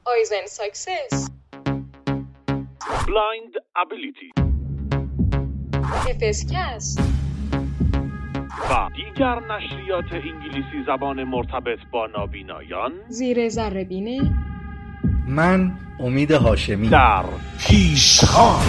Aizen Success, Blind Ability FSCast و دیگر نشریات انگلیسی زبان مرتبط با نابینایان زیر ذره‌بین من امید هاشمی در پیشخوان.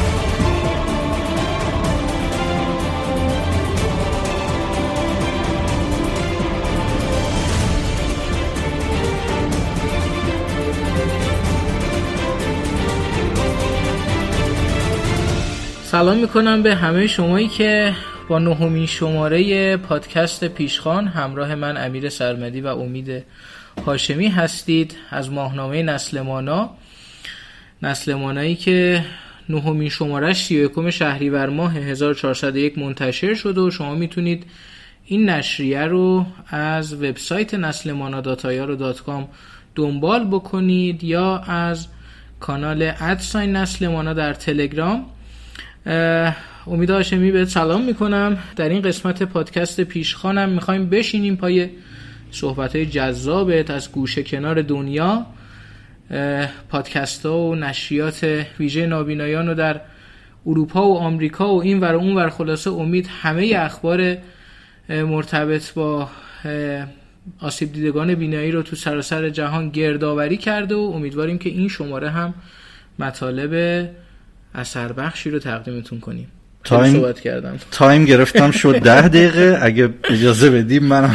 سلام میکنم به همه شمایی که با 9مین شماره پادکست پیشخوان همراه من امیر سرمدی و امید هاشمی هستید از ماهنامه نسل مانا. نسل مانایی که 9مین شماره‌اش 31 شهریور ماه 1401 منتشر شده و شما میتونید این نشریه رو از وبسایت نسلمانا.ir.com دنبال بکنید یا از کانال @نسلمانا در تلگرام. امید هاشمی بهت سلام میکنم. در این قسمت پادکست پیشخوانم میخوایم بشینیم پای صحبت‌های جذابت از گوشه کنار دنیا، پادکست‌ها و نشریات ویژه نابینایان رو در اروپا و آمریکا و این ور و اون ور. خلاصه امید همه اخبار مرتبط با آسیب دیدگان بینایی رو تو سراسر جهان گردآوری کرده و امیدواریم که این شماره هم مطالب اثر بخشی رو تقدیمتون کنیم. تایم گرفتم شد 10 دقیقه. اگه اجازه بدیم منم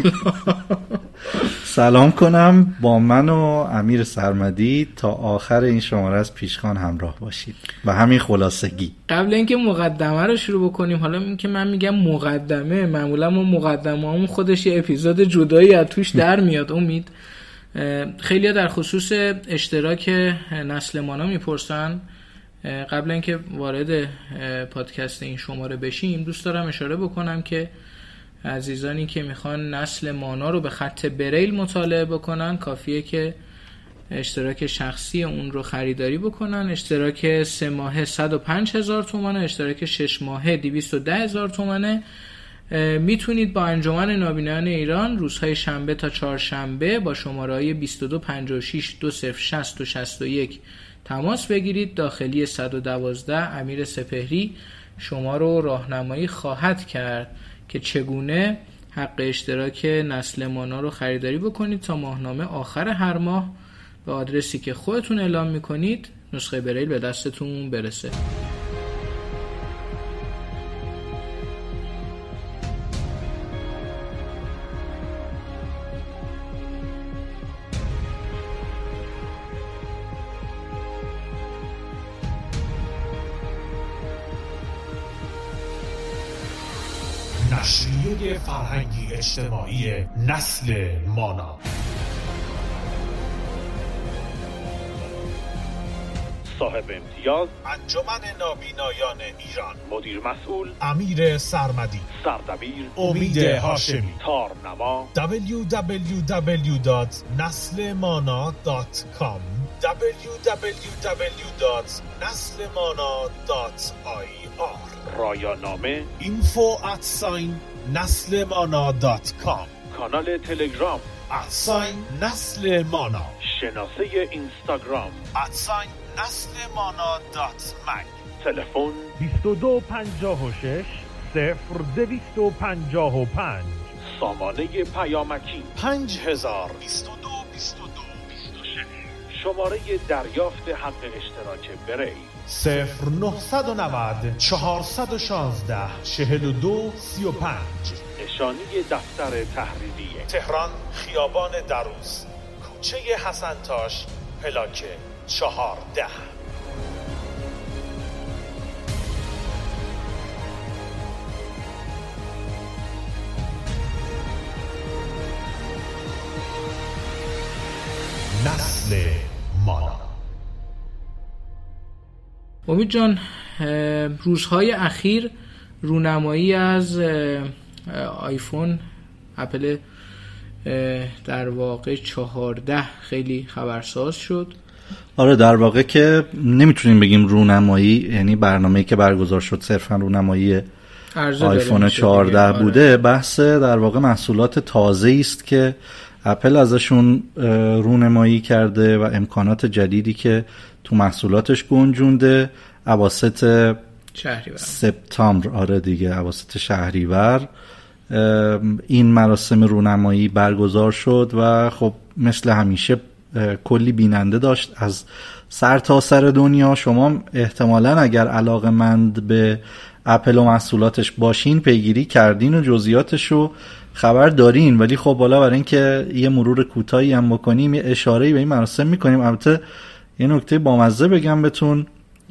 سلام کنم. با من و امیر سرمدی تا آخر این شماره از پیشخوان همراه باشید و همین خلاصگی. قبل اینکه مقدمه رو شروع بکنیم، حالا این که من میگم مقدمه، معمولا ما مقدمه‌مون خودش یه اپیزود جدایی از توش در میاد. امید خیلی‌ها در خصوص اشتراک نسل مانا میپرسن. قبل اینکه وارد پادکست این شماره بشیم دوست دارم اشاره بکنم که عزیزانی که میخوان نسل مانا رو به خط بریل مطالعه بکنن کافیه که اشتراک شخصی اون رو خریداری بکنن. اشتراک 3 ماهه 105,000 تومانه، اشتراک 6 ماهه 210,000 تومانه. میتونید با انجمن نابینایان ایران روزهای شنبه تا چهارشنبه با شماره‌های 2256 2060 و 61 تماس بگیرید. داخلی 112 امیر سپهری شما رو راهنمایی خواهد کرد که چگونه حق اشتراک نسل مانا رو خریداری بکنید تا ماهنامه آخر هر ماه به آدرسی که خودتون اعلام میکنید نسخه بریل به دستتون برسه. نشریه فرهنگی اجتماعی نسل مانا. صاحب امتیاز انجمن نابینایان ایران. مدیر مسئول امیر سرمدی. سردبیر امید هاشمی. تارنما www.naslemana.com www.naslemana.ir رایانامه info@naslemana.com کانال تلگرام @naslemana شناسه اینستاگرام @naslemana.mag تلفن 2256 0255 سامانه پیامکی 5022 شماره دریافت حق اشتراک بریل 0990 416 4235 نشانی دفتر تحریریه تهران، خیابان دروس، کوچه حسنتاش، پلاک 14. نسل مانا. امید جان، روزهای اخیر رونمایی از آیفون اپل در واقع 14 خیلی خبرساز شد. آره در واقع که نمیتونیم بگیم رونمایی، یعنی برنامه‌ای که برگزار شد صرفا رونمایی آیفون 14 بوده. بحث در واقع محصولات تازه‌ای است که اپل ازشون رونمایی کرده و امکانات جدیدی که تو محصولاتش گنجونده اواسط شهریور سپتامبر. آره دیگه اواسط شهریور این مراسم رونمایی برگزار شد و خب مثل همیشه کلی بیننده داشت از سر تا سر دنیا. شما احتمالاً اگر علاقه‌مند به اپل و محصولاتش باشین پیگیری کردین و جزئیاتش رو خبر دارین، ولی خب بالا برای اینکه یه مرور کوتاهی هم بکنیم یه اشاره‌ای به این مراسم میکنیم. البته یه نکته بامزه بگم بهتون،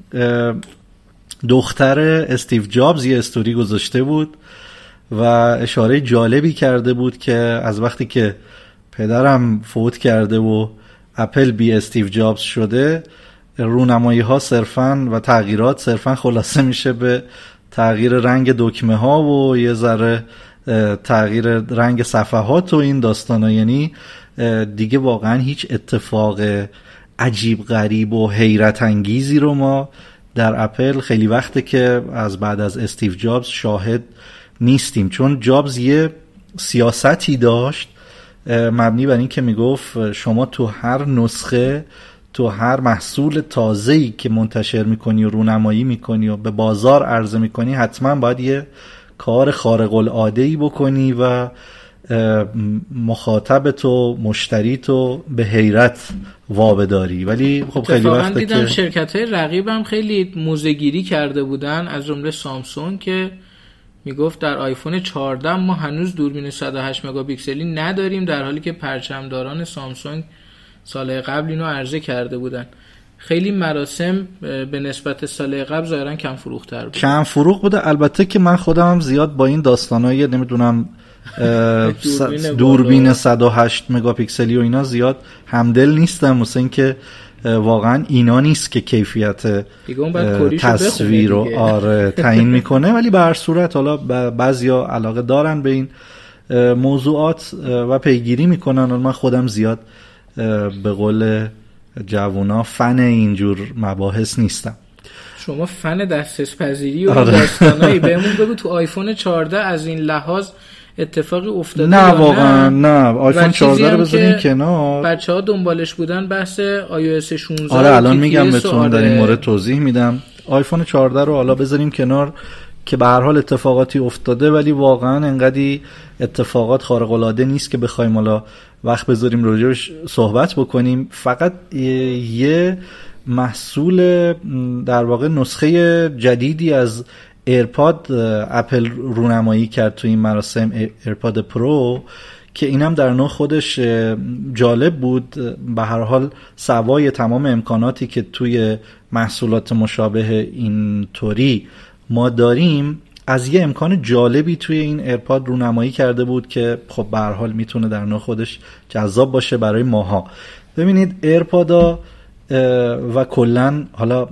دختر استیو جابز یه استوری گذاشته بود و اشاره جالبی کرده بود که از وقتی که پدرم فوت کرده و اپل بی استیو جابز شده، رونمایی ها صرفاً و تغییرات صرفاً خلاصه میشه به تغییر رنگ دکمه ها و یه ذره تغییر رنگ صفحات و این داستانا. یعنی دیگه واقعاً هیچ اتفاق عجیب غریب و حیرت انگیزی رو ما در اپل خیلی وقته که از بعد از استیو جابز شاهد نیستیم، چون جابز یه سیاستی داشت مبنی بر این که میگفت شما تو هر نسخه، تو هر محصول تازه‌ای که منتشر میکنی و رونمایی میکنی و به بازار عرضه میکنی حتما باید یه کار خارق العاده‌ای بکنی و مخاطب تو، مشتری تو به حیرت وابداری. ولی خب خیلی وقته دیدم که شرکت‌های رقیبم خیلی موزه‌گیری کرده بودن، از جمله سامسونگ که میگفت در آیفون 14 ما هنوز دوربین 108 مگاپیکسلی نداریم، در حالی که پرچمداران سامسونگ سال قبل اینو عرضه کرده بودن. خیلی مراسم به نسبت سال قبل ظاهرا کم فروختر بود. کم فروخ بوده. البته که من خودم هم زیاد با این داستانای نمیدونم دوربین 108 مگاپیکسلی و اینا زیاد همدل نیستم، مثلا اینکه واقعا اینا نیست که کیفیت تصویر رو تعیین میکنه. ولی به هر صورت حالا بعضیا علاقه دارن به این موضوعات و پیگیری میکنن. من خودم زیاد به قول جوونا فن اینجور مباحث نیستم. شما فن دسترس پذیری و داستانایی بهمون بگو تو آیفون 14 از این لحاظ اتفاقی افتاده؟ نه واقعا نه. آیفون 14 رو بذارین کنار، بچه‌ها دنبالش بودن بحث iOS 16. آره الان میگم بهتون در این مورد توضیح میدم. آیفون 14 رو حالا بذاریم کنار که به هر حال اتفاقاتی افتاده، ولی واقعا انقدی اتفاقات خارق العاده نیست که بخوایم حالا وقت بذاریم راجعش صحبت بکنیم. فقط یه محصول در واقع نسخه جدیدی از ایرپاد اپل رونمایی کرد تو این مراسم، ایرپاد پرو، که اینم در نوع خودش جالب بود. به هر حال سوای تمام امکاناتی که توی محصولات مشابه این طوری ما داریم، از یه امکان جالبی توی این ایرپاد رونمایی کرده بود که خب به هر حال میتونه در نوع خودش جذاب باشه برای ماها. ببینید ایرپادا و کلن حالا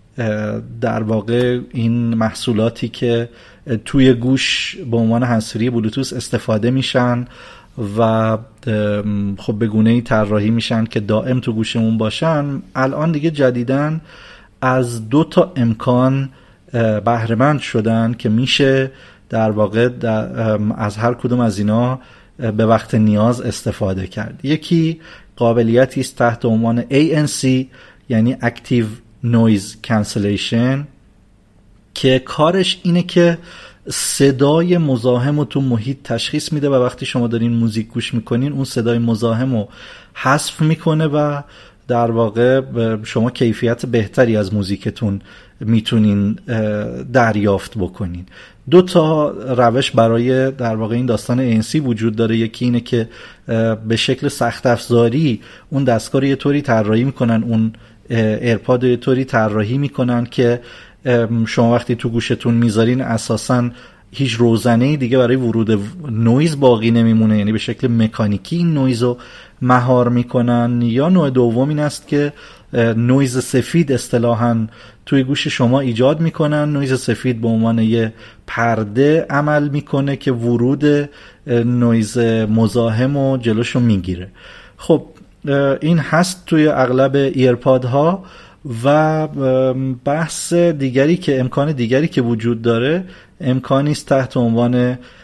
در واقع این محصولاتی که توی گوش به عنوان هندزفری بلوتوث استفاده میشن و خب به گونه‌ای طراحی میشن که دائم تو گوشمون باشن، الان دیگه جدیداً از 2 امکان بهره مند شدن که میشه در واقع از هر کدوم از اینا به وقت نیاز استفاده کرد. یکی قابلیتی است تحت عنوان ANC یعنی Active Noise Cancellation که کارش اینه که صدای مزاحم رو تو محیط تشخیص میده و وقتی شما دارین موزیک گوش میکنین اون صدای مزاحم رو حذف میکنه و در واقع شما کیفیت بهتری از موزیکتون میتونین دریافت بکنین. 2 روش برای در واقع این داستان ANC وجود داره. یکی اینه که به شکل سخت افزاری اون دستگاه رو یه طوری طراحی میکنن، اون ایرپاد رو یه طوری طراحی میکنن که شما وقتی تو گوشتون میذارین اساساً هیچ روزنه‌ای دیگه برای ورود نویز باقی نمیمونه، یعنی به شکل مکانیکی این نویز رو مهار میکنن. یا نوع دوم این است که نویز سفید اصطلاحاً توی گوش شما ایجاد میکنن. نویز سفید به عنوان یه پرده عمل میکنه که ورود نویز مزاحم و جلوشو میگیره. خب این هست توی اغلب ایرپادها. و بحث دیگری که امکان دیگری که وجود داره امکانی است تحت عنوان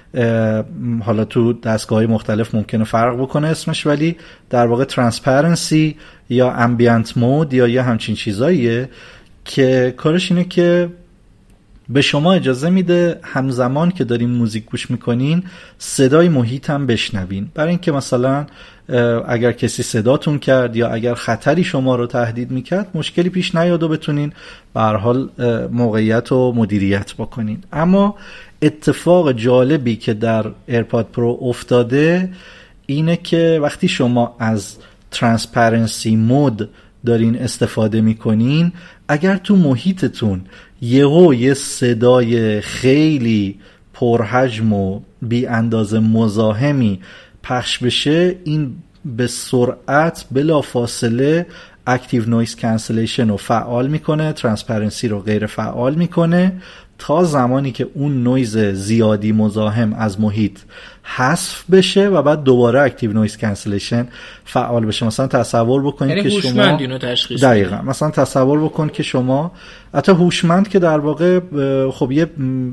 حالا تو دستگاه‌های مختلف ممکنه فرق بکنه اسمش، ولی در واقع ترانسپرنسی یا امبینت مود یا یه همچین چیزاییه که کارش اینه که به شما اجازه میده همزمان که دارین موزیک گوش میکنین صدای محیط هم بشنوین، برای اینکه مثلا اگر کسی صداتون کرد یا اگر خطری شما رو تهدید میکرد مشکلی پیش نیاد و بتونین به هر حال موقعیت و مدیریت بکنین. اما اتفاق جالبی که در ایرپاد پرو افتاده اینه که وقتی شما از ترانسپرنسی مود دارین استفاده میکنین، اگر تو محیطتون یه صدای خیلی پرحجم و بی اندازه مزاحمی پخش بشه، این به سرعت بلا فاصله اکتیو نویز کانسلیشن رو فعال میکنه، ترانسپرنسی رو غیر فعال میکنه تا زمانی که اون نویز زیادی مزاحم از محیط حذف بشه و بعد دوباره اکتیو نویز کانسلیشن فعال بشه. مثلا تصور بکنید که شما دقیقاً مثلا تصور بکن که شما حتی هوشمند که در واقع خب یه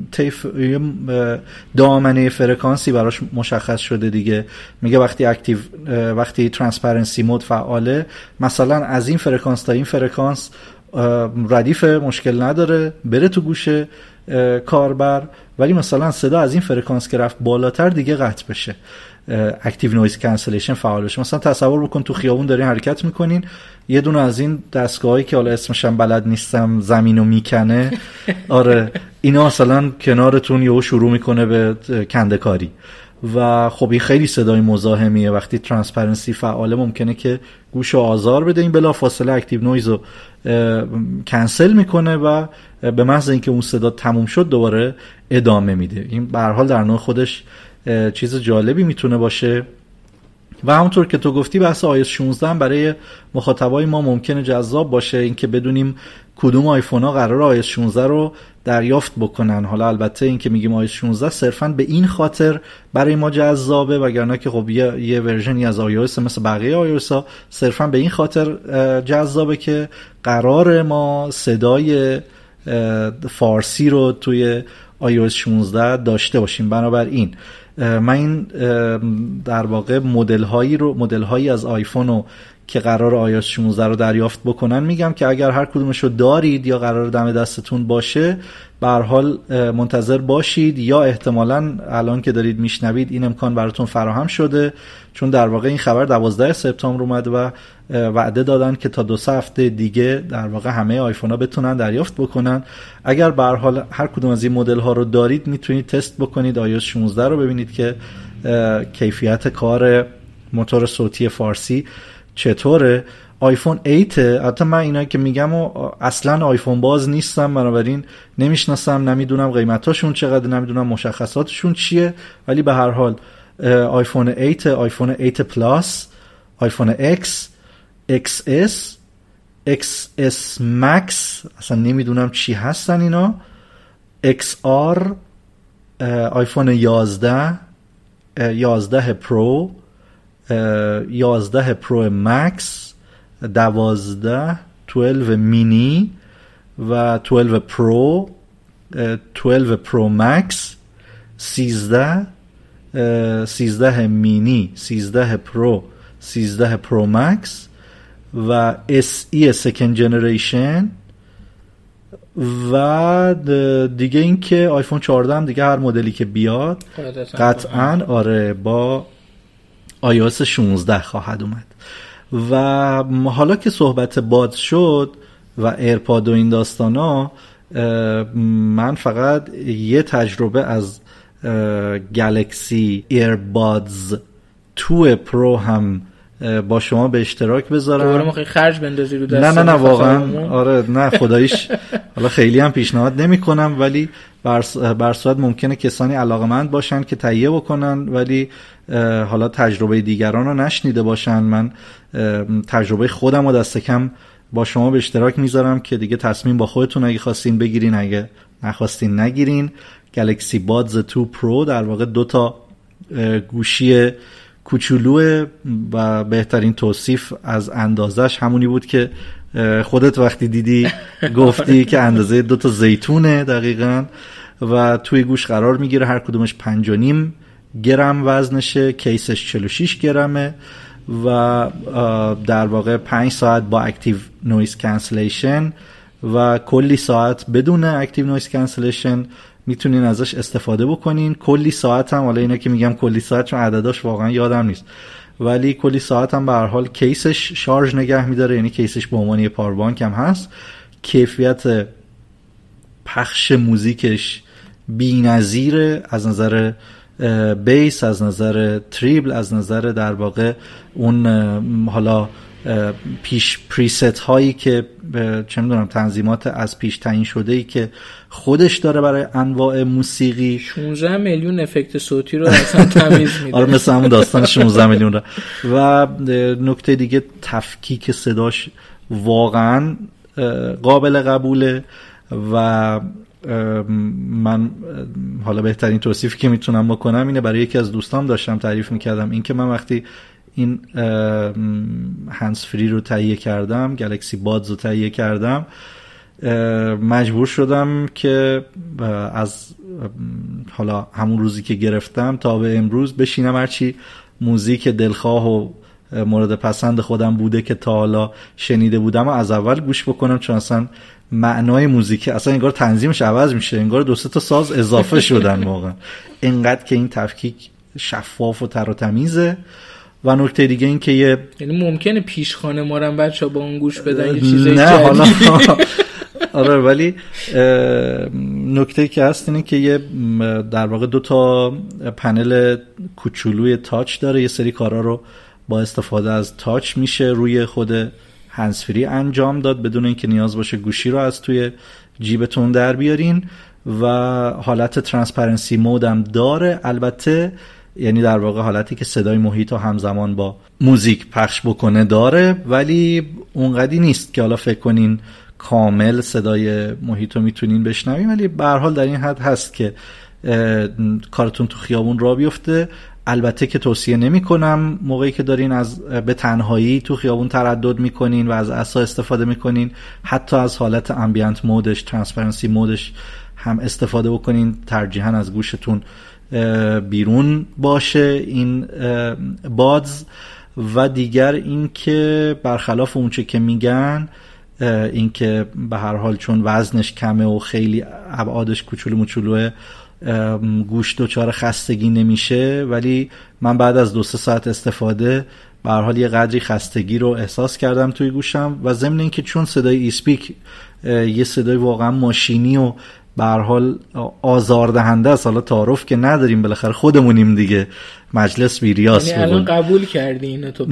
دامنه فرکانسی براش مشخص شده دیگه، میگه وقتی ترانسپرنسی مود فعاله مثلا از این فرکانس تا این فرکانس ردیف مشکل نداره بره تو گوشه کاربر، ولی مثلا صدا از این فرکانس که رفت بالاتر دیگه قطع بشه، اکتیو نویز کانسلیشن فعال بشه. مثلا تصور بکن تو خیابون دارین حرکت میکنین، یه دونه از این دستگاهایی که حالا اسمشم بلد نیستم زمینو میکنه آره اینا مثلا کنارتون یهو شروع میکنه به کنده‌کاری و خب این خیلی صدای مزاحمیه. وقتی ترانسپرنسی فعاله ممکنه که گوشو آزار بده، این بلا فاصله اکتیو نویز رو کنسل میکنه و به محض اینکه اون صدا تموم شد دوباره ادامه میده. این به هر حال در نوع خودش چیز جالبی میتونه باشه و همونطور که تو گفتی بحث iOS 16 برای مخاطبای ما ممکنه جذاب باشه، اینکه بدونیم کدوم آیفون ها قرار iOS 16 رو دریافت بکنن. حالا البته این که میگیم iOS 16 صرفاً به این خاطر برای ما جذابه، وگرنه که خب یه ورژنی از iOS مثل بقیه iOS ها صرفاً به این خاطر جذابه که قرار ما صدای فارسی رو توی iOS 16 داشته باشیم. بنابراین من این در واقع مدل هایی از آیفون رو که قرار iOS 16 رو دریافت بکنن میگم که اگر هر کدومش رو دارید یا قرار دم دستتون باشه به هر حال منتظر باشید، یا احتمالاً الان که دارید میشنوید این امکان براتون فراهم شده، چون در واقع این خبر 12 سپتامبر اومد و وعده دادن که تا 2-3 هفته دیگه در واقع همه آیفون ها بتونن دریافت بکنن. اگر به هر حال هر کدوم از این مدل ها رو دارید میتونید تست بکنید iOS 16 رو، ببینید که کیفیت کار موتور صوتی فارسی چطوره. آیفون 8 البته من اینایی که میگم و اصلا آیفون باز نیستم، بنابراین نمیشناسم، نمیدونم قیمتاشون چقدر، نمیدونم مشخصاتشون چیه، ولی به هر حال آیفون 8، آیفون 8 پلاس، آیفون X، XS، XS Max اصلا نمیدونم چی هستن اینا، XR، آیفون 11 پرو، 11 پرو مکس، 12 مینی و 12 پرو، 12 پرو مکس، 13 مینی، 13 پرو، 13 پرو مکس و SE سکند جنریشن و دیگه این که آیفون 14 هم دیگه هر مدلی که بیاد قطعاً آره با iOS 16 خواهد اومد. و حالا که صحبت باد شد و ایرپاد و این داستانا، من فقط یه تجربه از گلکسی ایربادز 2 پرو هم با شما به اشتراک بذارم. دوباره ما خیلی خرج بندازی رو دست. نه واقعا آره نه خداییش حالا خیلی هم پیشنهاد نمی کنم، ولی بر صورت ممکنه کسانی علاقمند باشن که تهیه بکنن ولی حالا تجربه دیگران رو نشنیده باشن. من تجربه خودم رو دست کم با شما به اشتراک میذارم که دیگه تصمیم با خودتون، اگه خواستین بگیرین، اگه نخواستین نگیرین. گلکسی بادز 2 پرو در واقع 2 تا گوشی کوچولوه و بهترین توصیف از اندازش همونی بود که خودت وقتی دیدی گفتی که اندازه 2 تا زیتونه دقیقاً. و توی گوش قرار میگیره. هر کدومش 5.5 گرم وزنشه، کیسش 46 گرمه و در واقع 5 ساعت با اکتیو نویز کانسلیشن و کلی ساعت بدون اکتیو نویز کانسلیشن میتونین ازش استفاده بکنین. کلی ساعت هم، حالا اینا که میگم کلی ساعت چون عدداش واقعا یادم نیست، ولی کلی ساعت هم به هر حال کیسش شارژ نگه میداره، یعنی کیسش به عنوان یه پاور بانک هم هست. کیفیت پخش موزیکش بی‌نظیره از نظر بیس، از نظر تریبل، از نظر در واقع اون حالا پیش پریست هایی که چه میدونم تنظیمات از پیش تعیین شده ای که خودش داره برای انواع موسیقی. 16 میلیون افکت صوتی رو اصلا تمیز میده. آره مثل همون داستان 16 میلیون رو. و نکته دیگه تفکیک صداش واقعا قابل قبوله و من حالا بهترین توصیفی که میتونم بکنم اینه، برای یکی از دوستام داشتم تعریف میکردم، این که من وقتی این هندز فری رو تهیه کردم، گلکسی بادز رو تهیه کردم، مجبور شدم که از حالا همون روزی که گرفتم تا به امروز بشینم هرچی موزیک دلخواه و مورد پسند خودم بوده که تا حالا شنیده بودم و از اول گوش بکنم، چون اصلا معنای موزیک اصلا انگار تنظیمش عوض میشه، انگار 2-3 تا ساز اضافه شدن واقعا، انقدر که این تفکیک شفاف و تر و تمیزه. و نکته دیگه این که یعنی ممکنه پیشخانه ما رو بچا با اون گوش بدن یه چیزای نه حالا آره، ولی نکته که هست اینه که یه در واقع 2 تا پنل کوچولوی تاچ داره، یه سری کارا رو با استفاده از تاچ میشه روی خود هندزفری انجام داد بدون اینکه نیاز باشه گوشی رو از توی جیبتون در بیارین. و حالت ترانسپرنسی مود هم داره البته، یعنی در واقع حالتی که صدای محیط رو همزمان با موزیک پخش بکنه داره، ولی اونقدی نیست که حالا فکر کنین کامل صدای محیط رو میتونین بشنوین، ولی به هر حال در این حد هست که کارتون تو خیابون راه بیفته. البته که توصیه نمی کنم موقعی که دارین به تنهایی تو خیابون تردد میکنین و از عصا استفاده میکنین، حتی از حالت امبینت مودش، ترانسپرنسی مودش هم استفاده بکنین، ترجیحاً از گوشتون بیرون باشه این بادز. و دیگر این که برخلاف اونچه که میگن، این که به هر حال چون وزنش کمه و خیلی ابعادش کوچولو موچولوه گوش دچار خستگی نمیشه، ولی من بعد از 2-3 ساعت استفاده به هر حال یه قدری خستگی رو احساس کردم توی گوشم. و ضمن این که چون صدای ایسپیک یه صدای واقعا ماشینی و به هر حال آزاردهنده است، حالا تعارف که نداریم بالاخره خودمونیم دیگه، مجلس بیریاس. یعنی الان قبول کردی اینو تو؟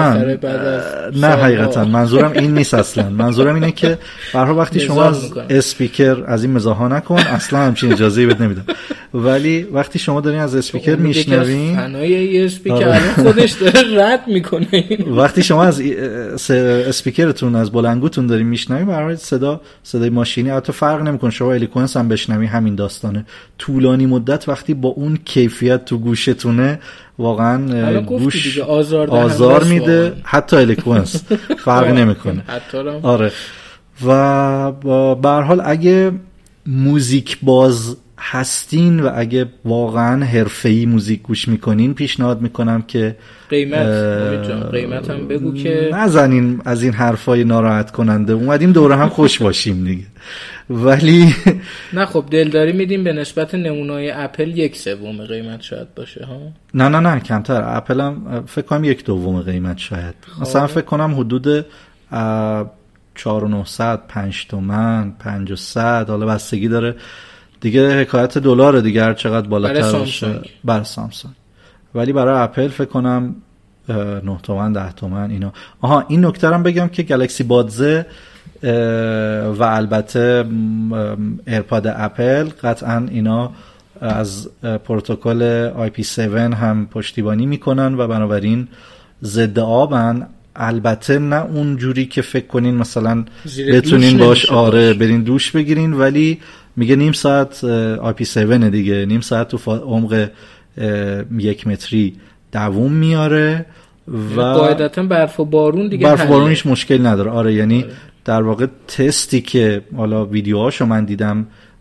نه حقیقتا منظورم این نیست اصلا. منظورم اینه که به هر حال وقتی شما از اسپیکر از این مزاحا نکن، اصلا همچین اجازه‌ای بهت نمیدم، ولی وقتی شما دارین از اسپیکر میشنوین، فنای اسپیکر الان خودش داره رد میکنه، وقتی شما از اسپیکرتون از بلندگوتون دارین میشنوین، به هر حال صدای ماشینی البته فرق نمیکنه، شما الیکوئنس هم بشنوین همین داستانه. طولانی مدت وقتی با اون کیفیت تو گوشتونه واقعا گوش آزار میده، حتی الیکوئنس فرق نمیکنه. آره. و به هر حال اگه موزیک باز هستین و اگه واقعا حرفه‌ای موزیک گوش میکنین، پیشنهاد میکنم که قیمت هم بگو که نزنین از این حرفای ناراحت کننده، اومدیم دوره هم خوش باشیم دیگه. ولی نه خب دلداری میدیم به نسبت نمونه‌های اپل 1/3 قیمت شاید باشه ها. نه کمتر. اپل هم فکر کنم 1/2 قیمت شاید. مثلا فکر کنم حدود 4,900 5 تومن 500، حالا بستگی داره دیگه، حکایت دلار دیگه، هر چقدر بالاتر باشه برای سامسونگ. ولی برای اپل فکر کنم 9 تومن 10 تومن اینا. این نکته هم بگم که گلکسی بادز و البته ایرپاد اپل قطعا اینا از پروتکل IP7 هم پشتیبانی میکنن و بنابراین ضد آبن. البته نه اون جوری که فکر کنین مثلا بتونین باش برین دوش بگیرین، ولی میگه نیم ساعت IP7 دیگه، نیم ساعت تو عمق 1 متری دووم میاره و قاعدتا برف و بارون دیگه، برف و بارونش مشکل نداره. یعنی در واقع تستی که حالا ویدیوهاشو من دیدم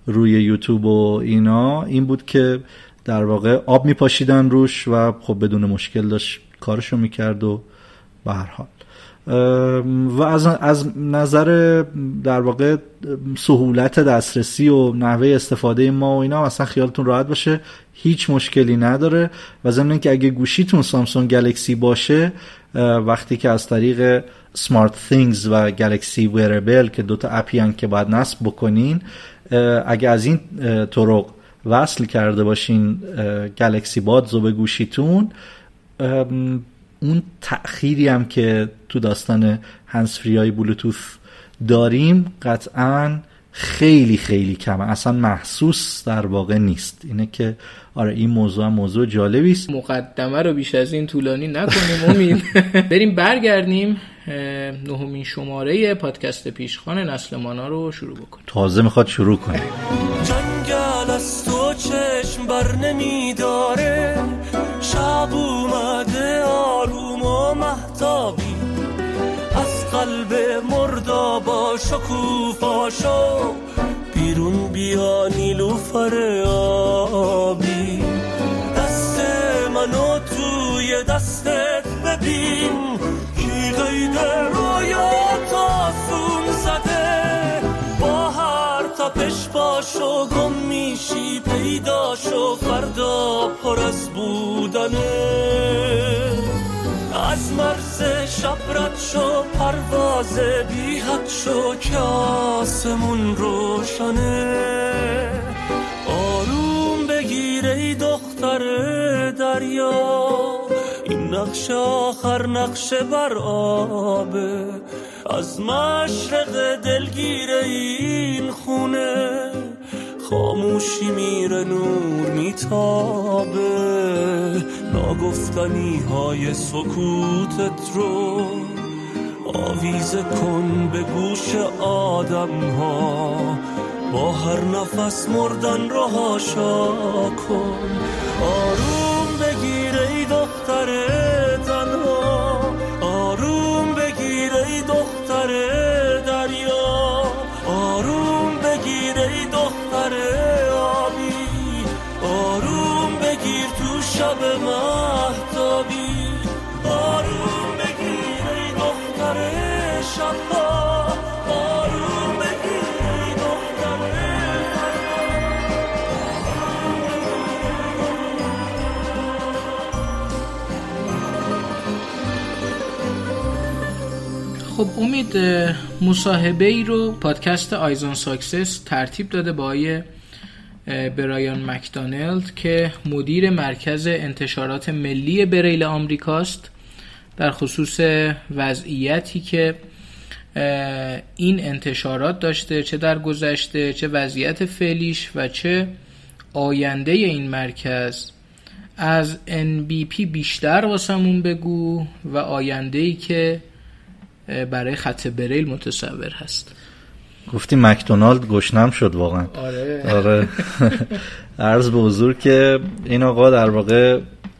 روی یوتیوب و اینا این بود که در واقع آب میپاشیدن روش و خب بدون مشکل داشت کارشو میکرد و به هر حال و از نظر در واقع سهولت دسترسی و نحوه استفاده ما و اینا اصلا خیالتون راحت باشه، هیچ مشکلی نداره. و ضمن اینکه اگه گوشیتون سامسونگ گلکسی باشه، وقتی که از طریق سمارت things و گلکسی ویربل که دوتا اپی هن که باید نصب بکنین، اگه از این طرق وصل کرده باشین گلکسی بادز رو به گوشیتون، اون تأخیری هم که تو داستان هندز فری های بلوتوث داریم قطعاً خیلی خیلی کمه، اصلا محسوس در واقع نیست. اینه که آره این موضوع جالبی است. مقدمه رو بیش از این طولانی نکنیم امید. بریم برگردیم 9مین شماره پادکست پیشخوان نسل مانا رو شروع بکنیم. تازه میخواد شروع کنیم. جنگل از تو چشم بر نمیداره، شب اومده آروم و مهتابی، از قلب مردابا شکوفاشو بیرون بیا نیلوفر آبی، دست منو توی دستت ببین، کی قید رویات آسون زده، با هر تپش پاشو گم میشی پیداشو، فردا پر از بودنه، از مرز شب رد شو پرواز بی حد شو که آسمون روشنه، آروم بگیر ای دختر دریا، این نقش آخر نقش بر آبه، از مشرق دلگیر این خونه، خاموشی میره نور میتابه، ناگفتنی های سکوتت رو آویزه کن به گوش آدم ها، با هر نفس مردن رو هاشا کن، آروم بگیر ای دختر تنها، آروم بگیر ای دختر دریا، آروم بگیر ای دختر آبی، آروم بگیر تو شب مهتابی، آروم بگیر ای دختر شبا، آروم بگیر ای دختر خب امید، مصاحبه ای رو پادکست آیز آن ساکسس ترتیب داده با آقای برایان مکدانلد که مدیر مرکز انتشارات ملی بریل آمریکاست، در خصوص وضعیتی که این انتشارات داشته، چه در گذشته، چه وضعیت فعلیش و چه آینده این مرکز. از NBP بیشتر واسمون بگو و آینده‌ای که برای خط بریل متصور هست. گفتی مکدونالد گشنم شد واقعا. آره. عرض به حضور که این آقا در واقع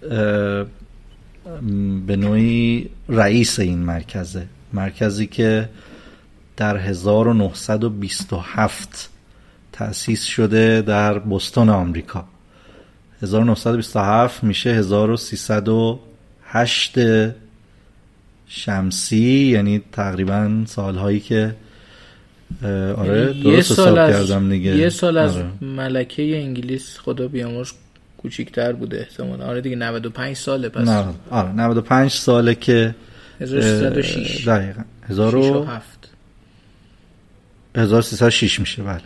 به نوعی رئیس این مرکزه، مرکزی که در 1927 تأسیس شده در بوستون آمریکا. 1927 میشه 1308 شمسی، یعنی تقریبا سالهایی که آره درست حساب کردم دیگه، یه سال از ملکه انگلیس خدا بیامرز کوچیک‌تر بوده احتمالاً. آره دیگه 95 ساله پس. آره 95 ساله که 1306 دقیقاً 1306 میشه. بله.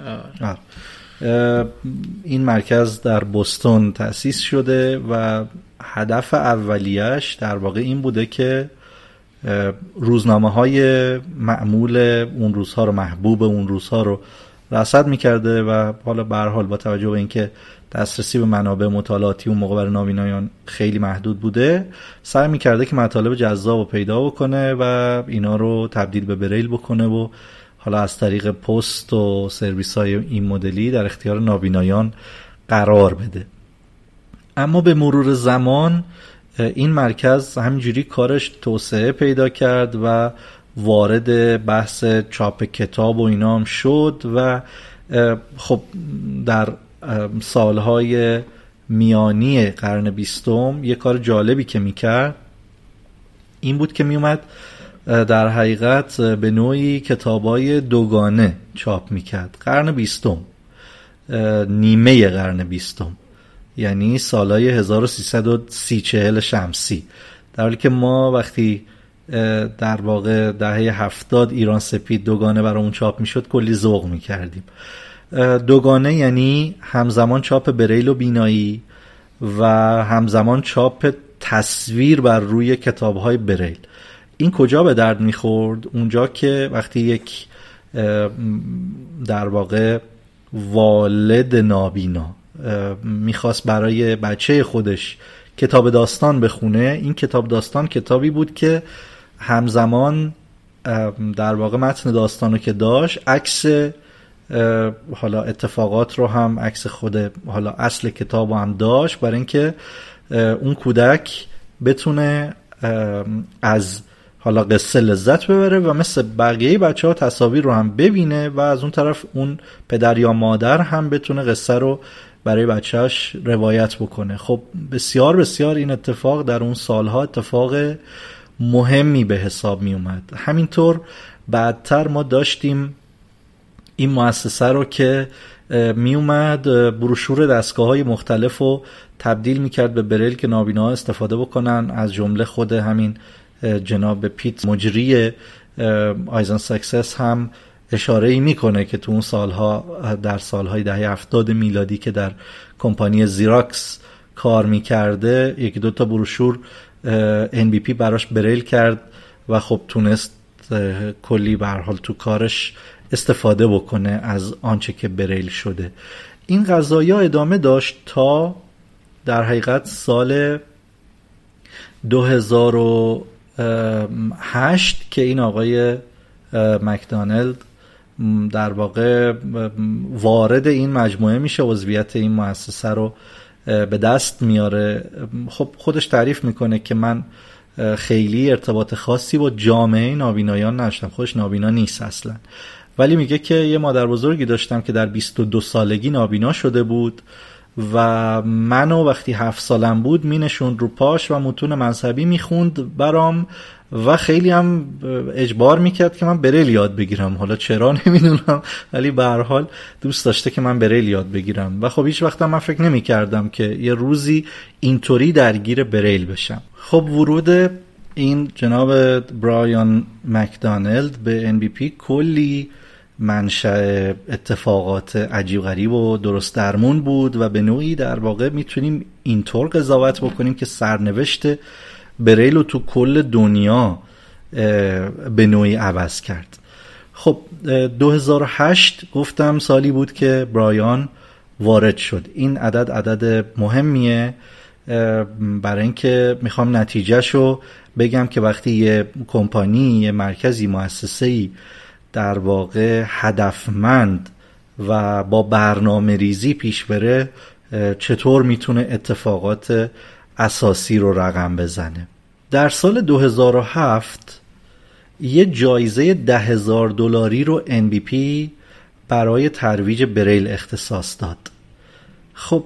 این مرکز در بوستون تأسیس شده و هدف اولیش در واقع این بوده که روزنامه‌های معمول اون روزها رو، محبوب اون روزها رو رصد می‌کرده و حالا به هر حال با توجه به اینکه دسترسی به منابع مطالعاتی اون موقع برای نابینایان خیلی محدود بوده، سعی می‌کرده که مطالب جذاب رو پیدا بکنه و اینا رو تبدیل به بریل بکنه و حالا از طریق پست و سرویس‌های این مدلی در اختیار نابینایان قرار بده. اما به مرور زمان این مرکز همینجوری کارش توسعه پیدا کرد و وارد بحث چاپ کتاب و اینا هم شد و خب در سالهای میانی قرن 20 یه کار جالبی که میکرد این بود که میومد در حقیقت به نوعی کتابای دوگانه چاپ میکرد. قرن 20 نیمه قرن 20 یعنی سالهای 1330-40 شمسی، در حالی که ما وقتی در واقع دهه 70 ایران سپید دوگانه برامون چاپ میشد کلی ذوق میکردیم. دوگانه یعنی همزمان چاپ بریل و بینایی و همزمان چاپ تصویر بر روی کتاب‌های بریل. این کجا به درد میخورد؟ اونجا که وقتی یک در واقع والد نابینا میخواست برای بچه خودش کتاب داستان بخونه، این کتاب داستان کتابی بود که همزمان در واقع متن داستانو که داشت، عکس حالا اتفاقات رو هم، عکس خود حالا اصل کتاب رو هم داشت، برای اینکه اون کودک بتونه از حالا قصه لذت ببره و مثل بقیه بچه ها تصاویر رو هم ببینه و از اون طرف اون پدر یا مادر هم بتونه قصه رو برای بچهش روایت بکنه. خب بسیار بسیار این اتفاق در اون سالها اتفاق مهمی به حساب می اومد. همینطور بعدتر ما داشتیم این مؤسسه رو که می اومد بروشور دستگاه‌های مختلف رو تبدیل می کرد به بریل که نابیناها استفاده بکنن، از جمله خود همین جناب پیت مجری آیزن ساکسس هم اشاره‌ای میکنه که تو اون سالها، در سالهای دهه 70 میلادی که در کمپانی زیراکس کار میکرده، یکی دو تا بروشور NBP براش بریل کرد و خب تونست کلی به هر حال تو کارش استفاده بکنه از آنچه که بریل شده. این قضایا ادامه داشت تا در حقیقت سال 2008 که این آقای مکدانلد در واقع وارد این مجموعه میشه، عضویت این مؤسسه رو به دست میاره. خب خودش تعریف میکنه که من خیلی ارتباط خاصی با جامعه نابینایان نداشتم، خودش نابینا نیست اصلا، ولی میگه که یه مادر بزرگی داشتم که در 22 سالگی نابینا شده بود و منو وقتی 7 سالم بود می نشوند رو پاش و متون مذهبی می خوند برام و خیلی هم اجبار میکرد که من بریل یاد بگیرم. حالا چرا نمیدونم، ولی به هر حال دوست داشته که من بریل یاد بگیرم و خب هیچ وقت من فکر نمی کردم که یه روزی اینطوری درگیر بریل بشم. خب ورود این جناب برایان مکدانلد به NBP کلی منشأ اتفاقات عجیب غریب و درست درمون بود و به نوعی در واقع میتونیم اینطور قضاوت بکنیم که سرنوشت بریل رو تو کل دنیا به نوعی عوض کرد. خب 2008 گفتم سالی بود که برایان وارد شد. این عدد مهمیه برای اینکه میخوام نتیجهشو بگم که وقتی یه کمپانی، یه مرکزی، مؤسسه‌ای در واقع هدفمند و با برنامه ریزی پیش بره چطور میتونه اتفاقات اساسی رو رقم بزنه. در سال 2007 یه جایزه $10,000 رو NBP برای ترویج بریل اختصاص داد. خب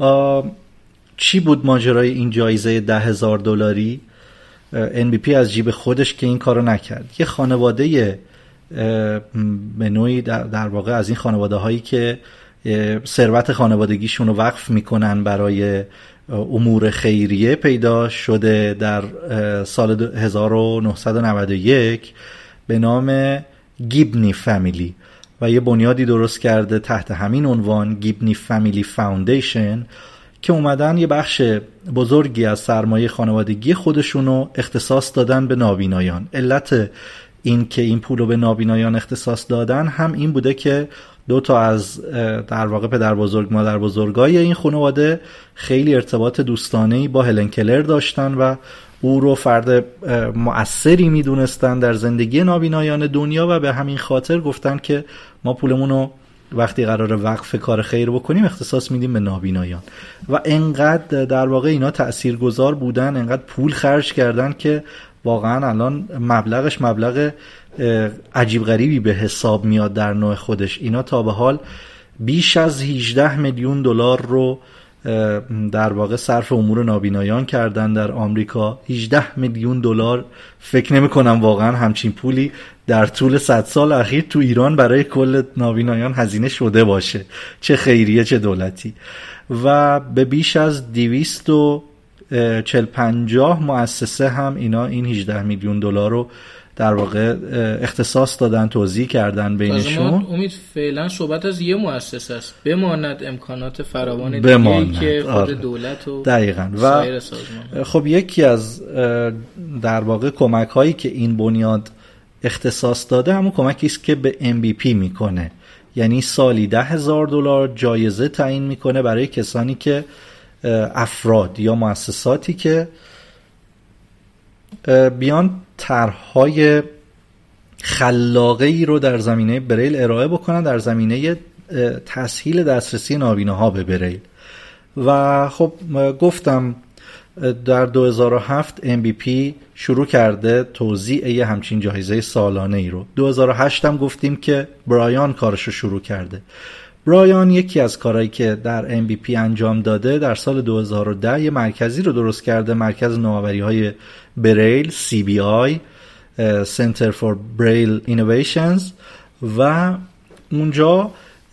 چی بود ماجرای این جایزه $10,000؟ NBP از جیب خودش که این کارو نکرد. یه خانواده به نوعی در واقع از این خانواده هایی که ثروت خانوادگیشون رو وقف میکنن برای امور خیریه پیدا شده در سال 1991 به نام گیبنی فامیلی و یه بنیادی درست کرده تحت همین عنوان گیبنی فامیلی فاوندیشن که اومدن یه بخش بزرگی از سرمایه خانوادگی خودشونو اختصاص دادن به نابینایان. علت این که این پولو به نابینایان اختصاص دادن هم این بوده که دو تا از در واقع پدر بزرگ مادر بزرگای این خانواده خیلی ارتباط دوستانه‌ای با هلن کلر داشتن و او رو فرد مؤثری میدونستن در زندگی نابینایان دنیا و به همین خاطر گفتن که ما پولمونو وقتی قراره وقف کار خیر بکنیم اختصاص میدیم به نابینایان. و انقدر در واقع اینا تاثیرگذار بودن، انقدر پول خرج کردن که واقعا الان مبلغش مبلغ عجیب غریبی به حساب میاد در نوع خودش. اینا تا به حال بیش از 18 میلیون دلار رو در واقع صرف امور نابینایان کردن در آمریکا. 18 میلیون دلار، فکر نمی کنم واقعا همچین پولی در طول 100 سال اخیر تو ایران برای کل نابینایان هزینه شده باشه، چه خیریه چه دولتی. و به بیش از 250 مؤسسه هم اینا این 18 میلیون دلار رو در واقع اختصاص دادن، توزیع کردن بینشون. امید فعلا صحبت از یه مؤسسه است، بماند امکانات فراوان دیگه‌ای که خود دولت و دقیقاً سایر سازمان. خب یکی از در واقع کمک هایی که این بنیاد اختصاص داده همون کمکی است که به MVP میکنه، یعنی سالی $10,000 جایزه تعیین میکنه برای کسانی که افراد یا مؤسساتی که بیان طرح‌های خلاقه‌ای رو در زمینه بریل ارائه بکنن، در زمینه تسهیل دسترسی نابیناها به بریل. و خب گفتم در 2007 MVP شروع کرده توزیع یه همچین جایزه سالانه ای رو. 2008 هم گفتیم که برایان کارش رو شروع کرده. برایان یکی از کارهایی که در MVP انجام داده، در سال 2010 یه مرکزی رو درست کرده، مرکز نوآوری‌های بریل CBI Center for Braille Innovations، و اونجا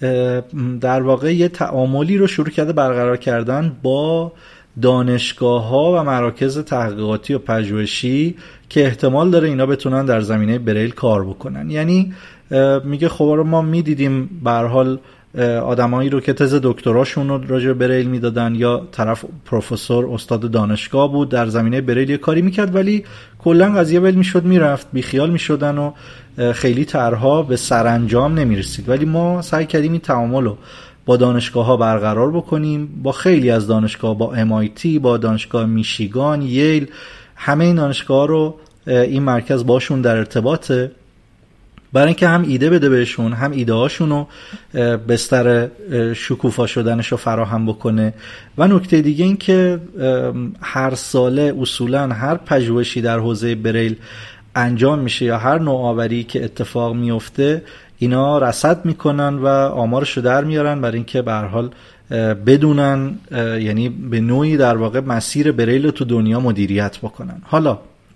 در واقع یه تعاملی رو شروع کرده برقرار کردن با دانشگاه‌ها و مراکز تحقیقاتی و پژوهشی که احتمال داره اینا بتونن در زمینه بریل کار بکنن. یعنی میگه خب ما میدیدیم به هر حال آدمایی رو که تز دکتراشون رو راجع به بریل میدادن، یا طرف پروفسور استاد دانشگاه بود در زمینه بریل یه کاری میکرد، ولی کلا قضیه ول میشد میرفت، بیخیال میشدن و خیلی طرحها به سرانجام نمیرسید. ولی ما سعی کردیم این تعامل رو با دانشگاه ها برقرار بکنیم، با خیلی از دانشگاه، با MIT، با دانشگاه میشیگان، ییل، همه این دانشگاه رو این مرکز باشون در ارتباطه، برای اینکه هم ایده بده بهشون، هم ایده هاشون رو بستر شکوفا شدنش رو فراهم بکنه. و نکته دیگه این که هر ساله اصولا هر پژوهشی در حوزه بریل انجام میشه یا هر نوآوری که اتفاق میفته، اینا رصد میکنن و آمارش رو در میارن، برای اینکه به هر حال بدونن، یعنی به نوعی در واقع مسیر بریل رو تو دنیا مدیریت بکنن. حالا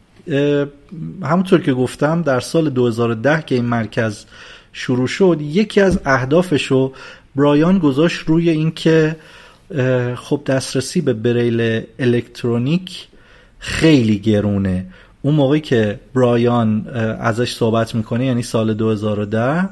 همونطور که گفتم در سال 2010 که این مرکز شروع شد، یکی از اهدافش رو برایان گذاشت روی این که خب دسترسی به بریل الکترونیک خیلی گرونه. اون موقعی که برایان ازش صحبت میکنه، یعنی سال 2010،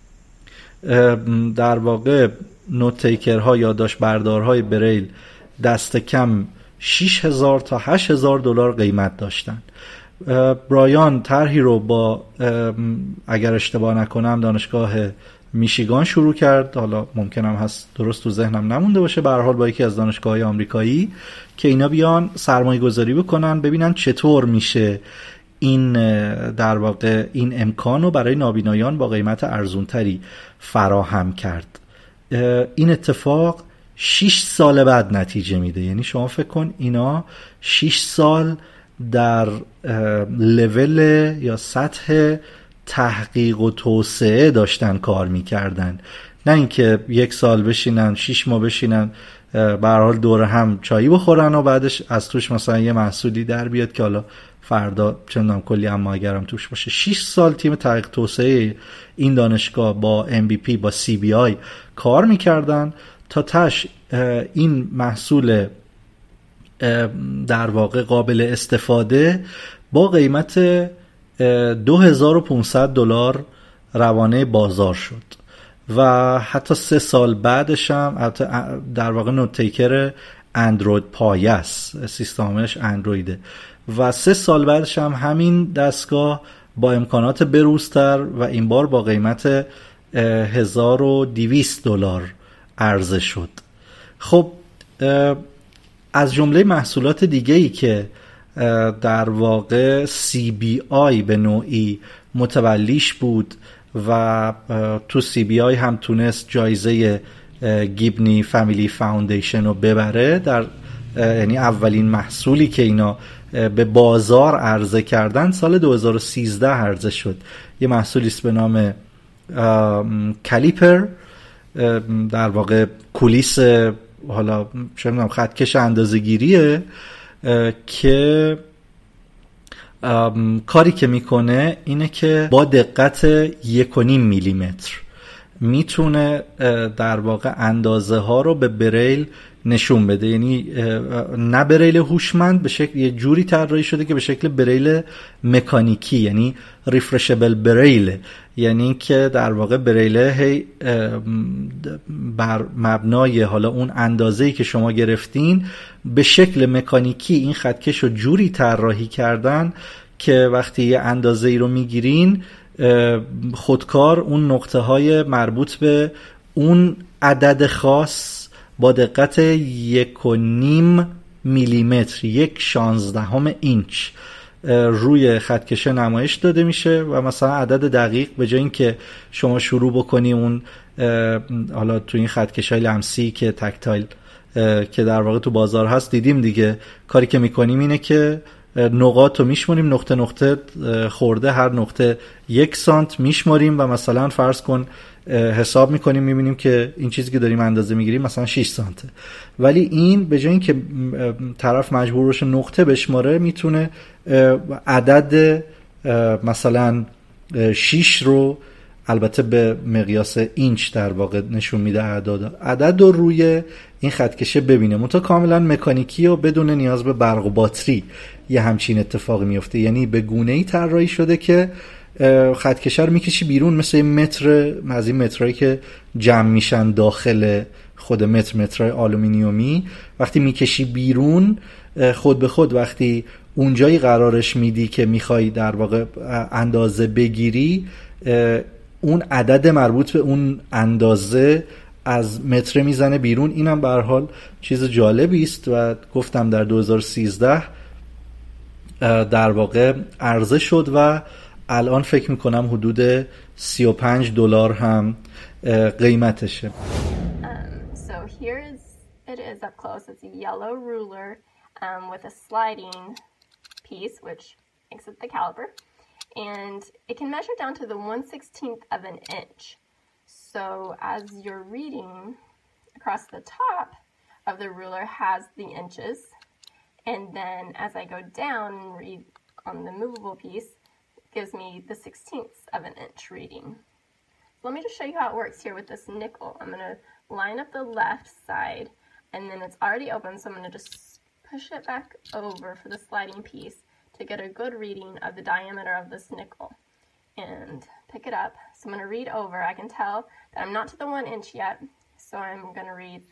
در واقع نوت تیکرها یا یادداشت بردارهای بریل دست کم 6,000 تا 8,000 دلار قیمت داشتن. برایان طرحی رو با اگر اشتباه نکنم دانشگاه میشیگان شروع کرد، حالا ممکنم هست درست تو ذهنم نمونده باشه، به هر حال با یکی از دانشگاه‌های آمریکایی، که اینا بیان سرمایه گذاری بکنن ببینن چطور میشه این در واقع این امکان رو برای نابینایان با قیمت ارزونتری فراهم کرد. این اتفاق 6 سال بعد نتیجه میده. یعنی شما فکر کن اینا 6 سال در لول یا سطح تحقیق و توسعه داشتن کار میکردن، نه اینکه 1 سال بشینن 6 ماه بشینن به هر حال دور هم چایی بخورن و بعدش از توش مثلا یه محصولی در بیاد که حالا فردا چندان کلی اما اگرم توش باشه. 6 سال تیم تحقیق توسعه این دانشگاه با MVP با CBI کار میکردن تا تاش این محصول در واقع قابل استفاده با قیمت $2,500 روانه بازار شد. و حتی 3 سال بعدش هم در واقع نوت تیکر اندروید پایه است، سیستمش اندرویده، و 3 سال بعدش هم همین دستگاه با امکانات بروزتر و این بار با قیمت $1,200 عرضه شد. خب از جمله محصولات دیگه‌ای که در واقع CBI به نوعی متولیش بود و تو CBI هم تونست جایزه گیبنی فامیلی فاوندیشن رو ببره، در یعنی اولین محصولی که اینا به بازار عرضه کردن سال 2013 عرضه شد. یه محصولی است به نام کالیپر در واقع کولیس حالا چه می‌دونم خطکش اندازه‌گیریه که کاری که میکنه اینه که با دقت 1.5 میلیمتر میتونه در واقع اندازه ها رو به بریل نشون بده. یعنی نه بریل هوشمند، به شکل یه جوری طراحی شده که به شکل بریل مکانیکی، یعنی ریفرشبل بریل، یعنی که در واقع بریل هی بر مبنای حالا اون اندازه‌ای که شما گرفتین به شکل مکانیکی این خطکش رو جوری طراحی کردن که وقتی یه اندازه‌ای رو میگیرین خودکار اون نقطه های مربوط به اون عدد خاص با دقت 1.5 میلیمتر، 1/16 اینچ روی خطکشه نمایش داده میشه و مثلا عدد دقیق به جای اینکه شما شروع بکنی اون حالا تو این خطکش‌های لمسی که تکتایل که در واقع تو بازار هست دیدیم دیگه، کاری که میکنیم اینه که نقاط رو میشماریم، نقطه نقطه خورده هر نقطه 1 سانت میشماریم و مثلا فرض کن حساب میکنیم میبینیم که این چیزی که داریم اندازه میگیریم مثلا 6 سانته، ولی این به جای اینکه طرف مجبور باشه نقطه بشماره میتونه عدد مثلا 6 رو البته به مقیاس اینچ در واقع نشون میده عدد رو روی این خطکشه ببینه، منتها کاملا مکانیکی و بدون نیاز به برق و باتری یه همچین اتفاقی میفته. یعنی به گونه‌ای طراحی شده که خطکشه رو میکشی بیرون مثل متر از این مترایی که جمع میشن داخل خود مترهای آلومینیومی، وقتی میکشی بیرون خود به خود وقتی اونجایی قرارش میدی که میخوای در واقع اندازه بگیری، اون عدد مربوط به اون اندازه از متر میزنه بیرون. اینم به هر حال چیز جالبی است و گفتم در 2013 در واقع عرضه شد و الان فکر میکنم حدود $35 هم قیمتشه. So here it is up close. It's a yellow ruler with a sliding piece which makes it the caliper, and it can measure down to the 1/16 of an inch. So as you're reading across the top of the ruler has the inches, and then as I go down and read on the movable piece, it gives me the 16th of an inch reading. So let me just show you how it works here with this nickel. I'm going to line up the left side, and then it's already open, so I'm going to just push it back over for the sliding piece to get a good reading of the diameter of this nickel. And pick it up. So I'm going to read over. I can tell that I'm not to the 1 inch yet, so I'm going to read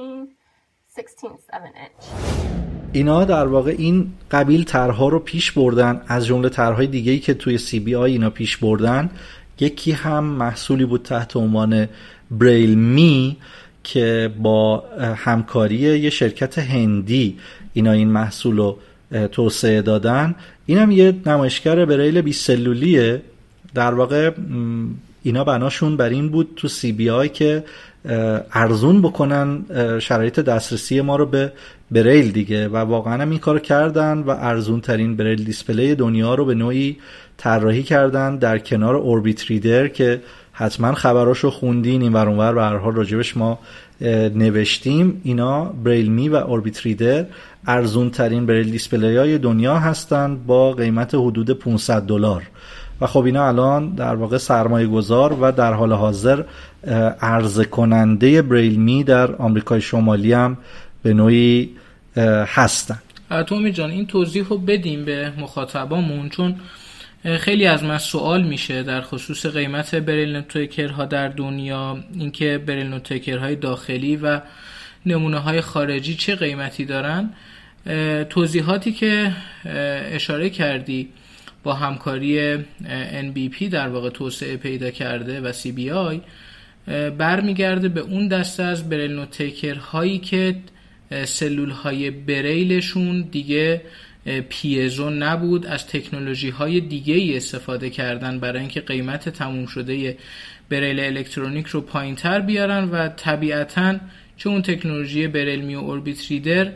13/16 of an inch. اینا در واقع این قبیل طرح‌ها رو پیش بردن. از جمله طرح‌های دیگه‌ای که توی CBI اینا پیش بردن، یکی هم محصولی بود تحت عنوان بریل می که با همکاری یه شرکت هندی اینا این محصول رو توسعه دادن. اینم یه نمایشگر بریل 20 سلولیه. در واقع اینا بناشون بر این بود تو CBI که ارزون بکنن شرایط دسترسی ما رو به بریل دیگه، و واقعا هم این کارو کردن و ارزون ترین بریل دیسپلی دنیا رو به نوعی طراحی کردن در کنار اوربیت ریدر که حتما خبراشو خوندین، این ور اونور به هر حال راجبش ما نوشتیم. اینا بریل می و اوربیت ریدر ارزون ترین بریل دیسپلی های دنیا هستن با قیمت حدود $500 و خب اینا الان در واقع سرمایه گذار و در حال حاضر عرضه کننده بریل می در آمریکای شمالی هم به نوعی هستن. تومی جان این توضیح رو بدیم به مخاطبامون، چون خیلی از من سوال میشه در خصوص قیمت بریل نوتیکرها در دنیا، اینکه بریل نوتیکرهای داخلی و نمونه های خارجی چه قیمتی دارن. توضیحاتی که اشاره کردی با همکاری NBP در واقع توسعه پیدا کرده و CBI برمیگرده به اون دسته از بریل نوتیکرهایی که سلول های بریلشون دیگه پیزو نبود، از تکنولوژی های دیگه ای استفاده کردن برای اینکه قیمت تموم شده بریل الکترونیک رو پایین تر بیارن و طبیعتاً چون اون تکنولوژی بریل می و اوربیت ریدر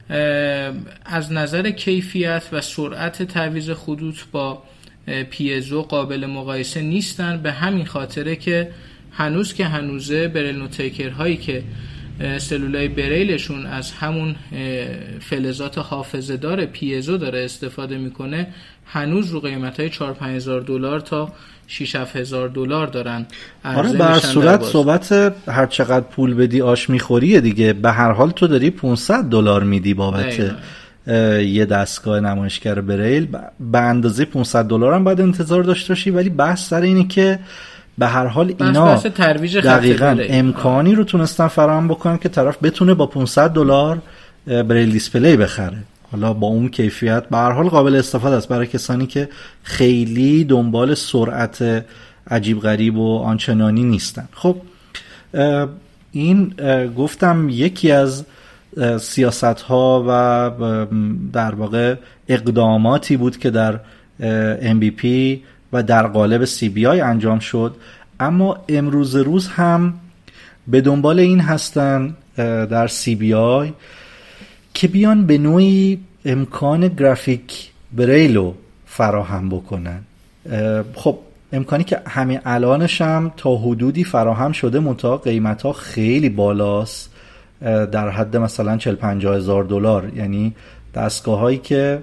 از نظر کیفیت و سرعت تعویض خطوط با پیزو قابل مقایسه نیستن، به همین خاطره که هنوز که هنوزه بریل نوت تیکر هایی که سلولای بریلشون از همون فلزات حافظه دار پیزو داره استفاده میکنه، هنوز رو قیمت های $4-5 هزار تا $6-7 هزار دارن. آره بر صورت صحبت هر چقدر پول بدی آش میخوریه دیگه. به هر حال تو داری $500 میدی بابت یه دستگاه نمایشگر بریل، به اندازه $500 هم باید انتظار داشته باشی. ولی بحث سر اینه که به هر حال اینا دقیقاً امکانی رو تونستن فراهم بکنن که طرف بتونه با $500 بریل دیسپلی بخره. حالا با اون کیفیت به هر حال قابل استفاده است برای کسانی که خیلی دنبال سرعت عجیب غریب و آنچنانی نیستن. خب این گفتم یکی از سیاست ها و در واقع اقداماتی بود که در MVP و در قالب CBI انجام شد. اما امروز روز هم به دنبال این هستن در CBI که بیان به نوعی امکان گرافیک بریلو فراهم بکنن. خب امکانی که همین الانش هم تا حدودی فراهم شده، منتها قیمت‌ها خیلی بالاست، در حد مثلا $40-50 هزار. یعنی دستگاه هایی که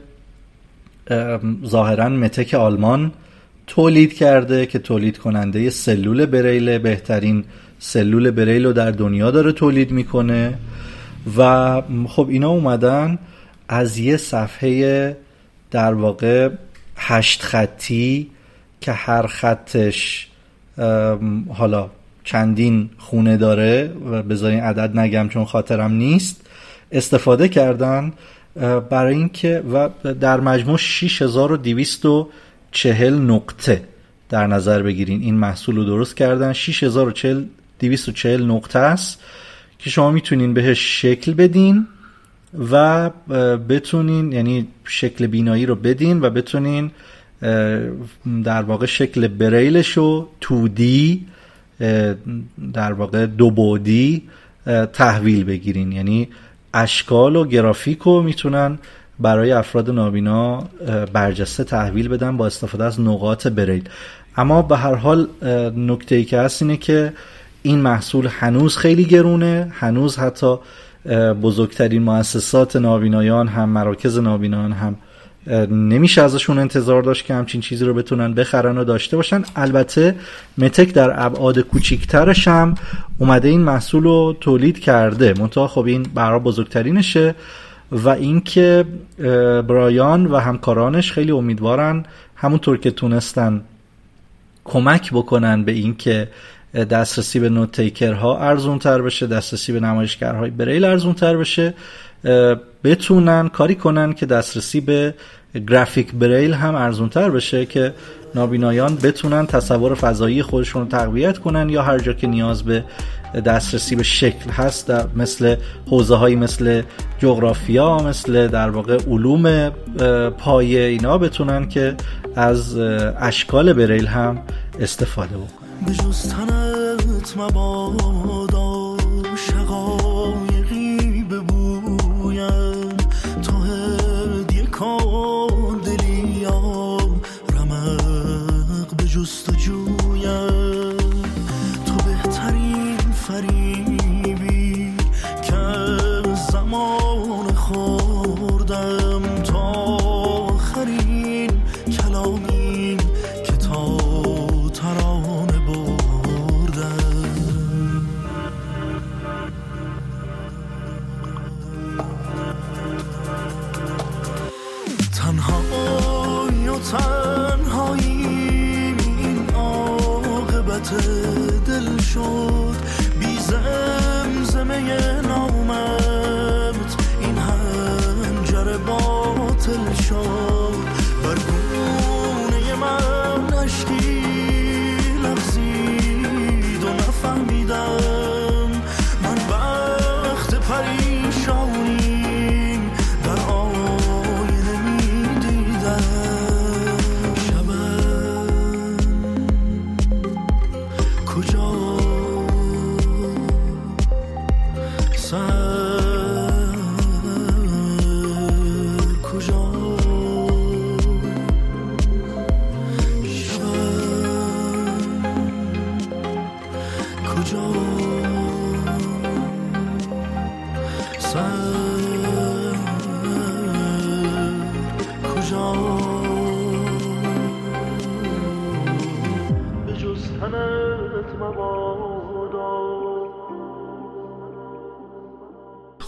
ظاهرا متک آلمان تولید کرده که تولید کننده سلول بریل، بهترین سلول بریل رو در دنیا داره تولید میکنه. و خب اینا اومدن از یه صفحه در واقع 8 خطی که هر خطش حالا چندین خونه داره و بذارین عدد نگم چون خاطرم نیست، استفاده کردن برای اینکه و در مجموع 6240 نقطه در نظر بگیرین این محصول رو درست کردن. 6240 نقطه است که شما میتونین بهش شکل بدین و بتونین، یعنی شکل بینایی رو بدین و بتونین در واقع شکل بریلش رو 2D در واقع 2 بعدی تحویل بگیرین. یعنی اشکال و گرافیک رو میتونن برای افراد نابینا برجسته تحویل بدن با استفاده از نقاط بریل. اما به هر حال نکته‌ای که هست اینه که این محصول هنوز خیلی گرونه. هنوز حتی بزرگترین مؤسسات نابینایان هم، مراکز نابینایان هم نمیشه ازشون انتظار داشت که همچین چیزی رو بتونن بخرن و داشته باشن. البته متک در ابعاد کوچیکترش هم اومده این محصول رو تولید کرده، منتها خب این برای بزرگترینشه و اینکه برایان و همکارانش خیلی امیدوارن همونطور که تونستن کمک بکنن به این که دسترسی به نوت تیکرها ارزون تر بشه، دسترسی به نمایشگرهای بریل ارزون تر بشه، بتونن کاری کنن که دسترسی به گرافیک بریل هم ارزون تر بشه که نابینایان بتونن تصور فضایی خودشون رو تقویت کنن یا هر جا که نیاز به دسترسی به شکل هست مثل حوزه هایی مثل جغرافیا، مثل در واقع علوم پایه، اینا بتونن که از اشکال بریل هم استفاده بکنن. بجز تنت مبادا شقایقی ببویم، تو هدیه کن دلیم رمق به جستجویم، تو بهترین فریبی که زمان خوردم، تا آخرین کلامی که تا ترانه بردم. تنهایی و تنهایی این عاقبت دل شد، بی زمزمه نامت این هنجر باطل شد، بر گونه من اشکی لغزید و نفهمیدم من وقت پریشانی در آینه می دیدم. شبم کجا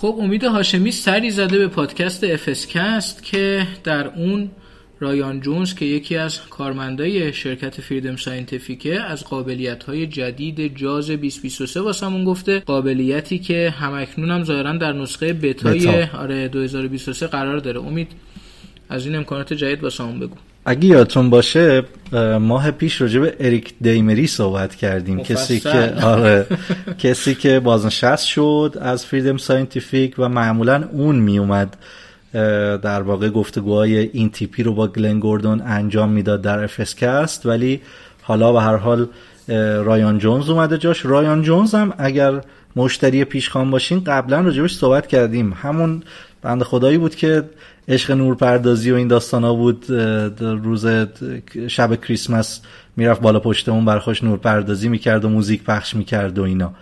خب امید هاشمی سری زده به پادکست افسکست که در اون رایان جونز که یکی از کارمندای شرکت فریدم ساینتیفیکه از قابلیت‌های جدید جاز 2023 واسمون گفته، قابلیتی که همکنون هم ظاهراً در نسخه بتای 2023 قرار داره. امید از این امکانات جدید واسمون بگو. اگه یادتون باشه ماه پیش راجع به اریک دیمری صحبت کردیم، کسی که بازنشست شد از فریدم ساینتیفیک و معمولاً اون می اومد در واقع گفتگوهای این تیپی رو با گلن گوردون انجام میداد در افسکست، ولی حالا به هر حال رایان جونز اومده جاش. رایان جونز هم اگر مشتری پیشخوان باشین قبلا راجبش صحبت کردیم، همون بنده خدایی بود که عشق نورپردازی و این داستانا بود، روز شب کریسمس میرفت بالا پشتمون برخوش نورپردازی میکرد و موزیک پخش میکرد و اینا،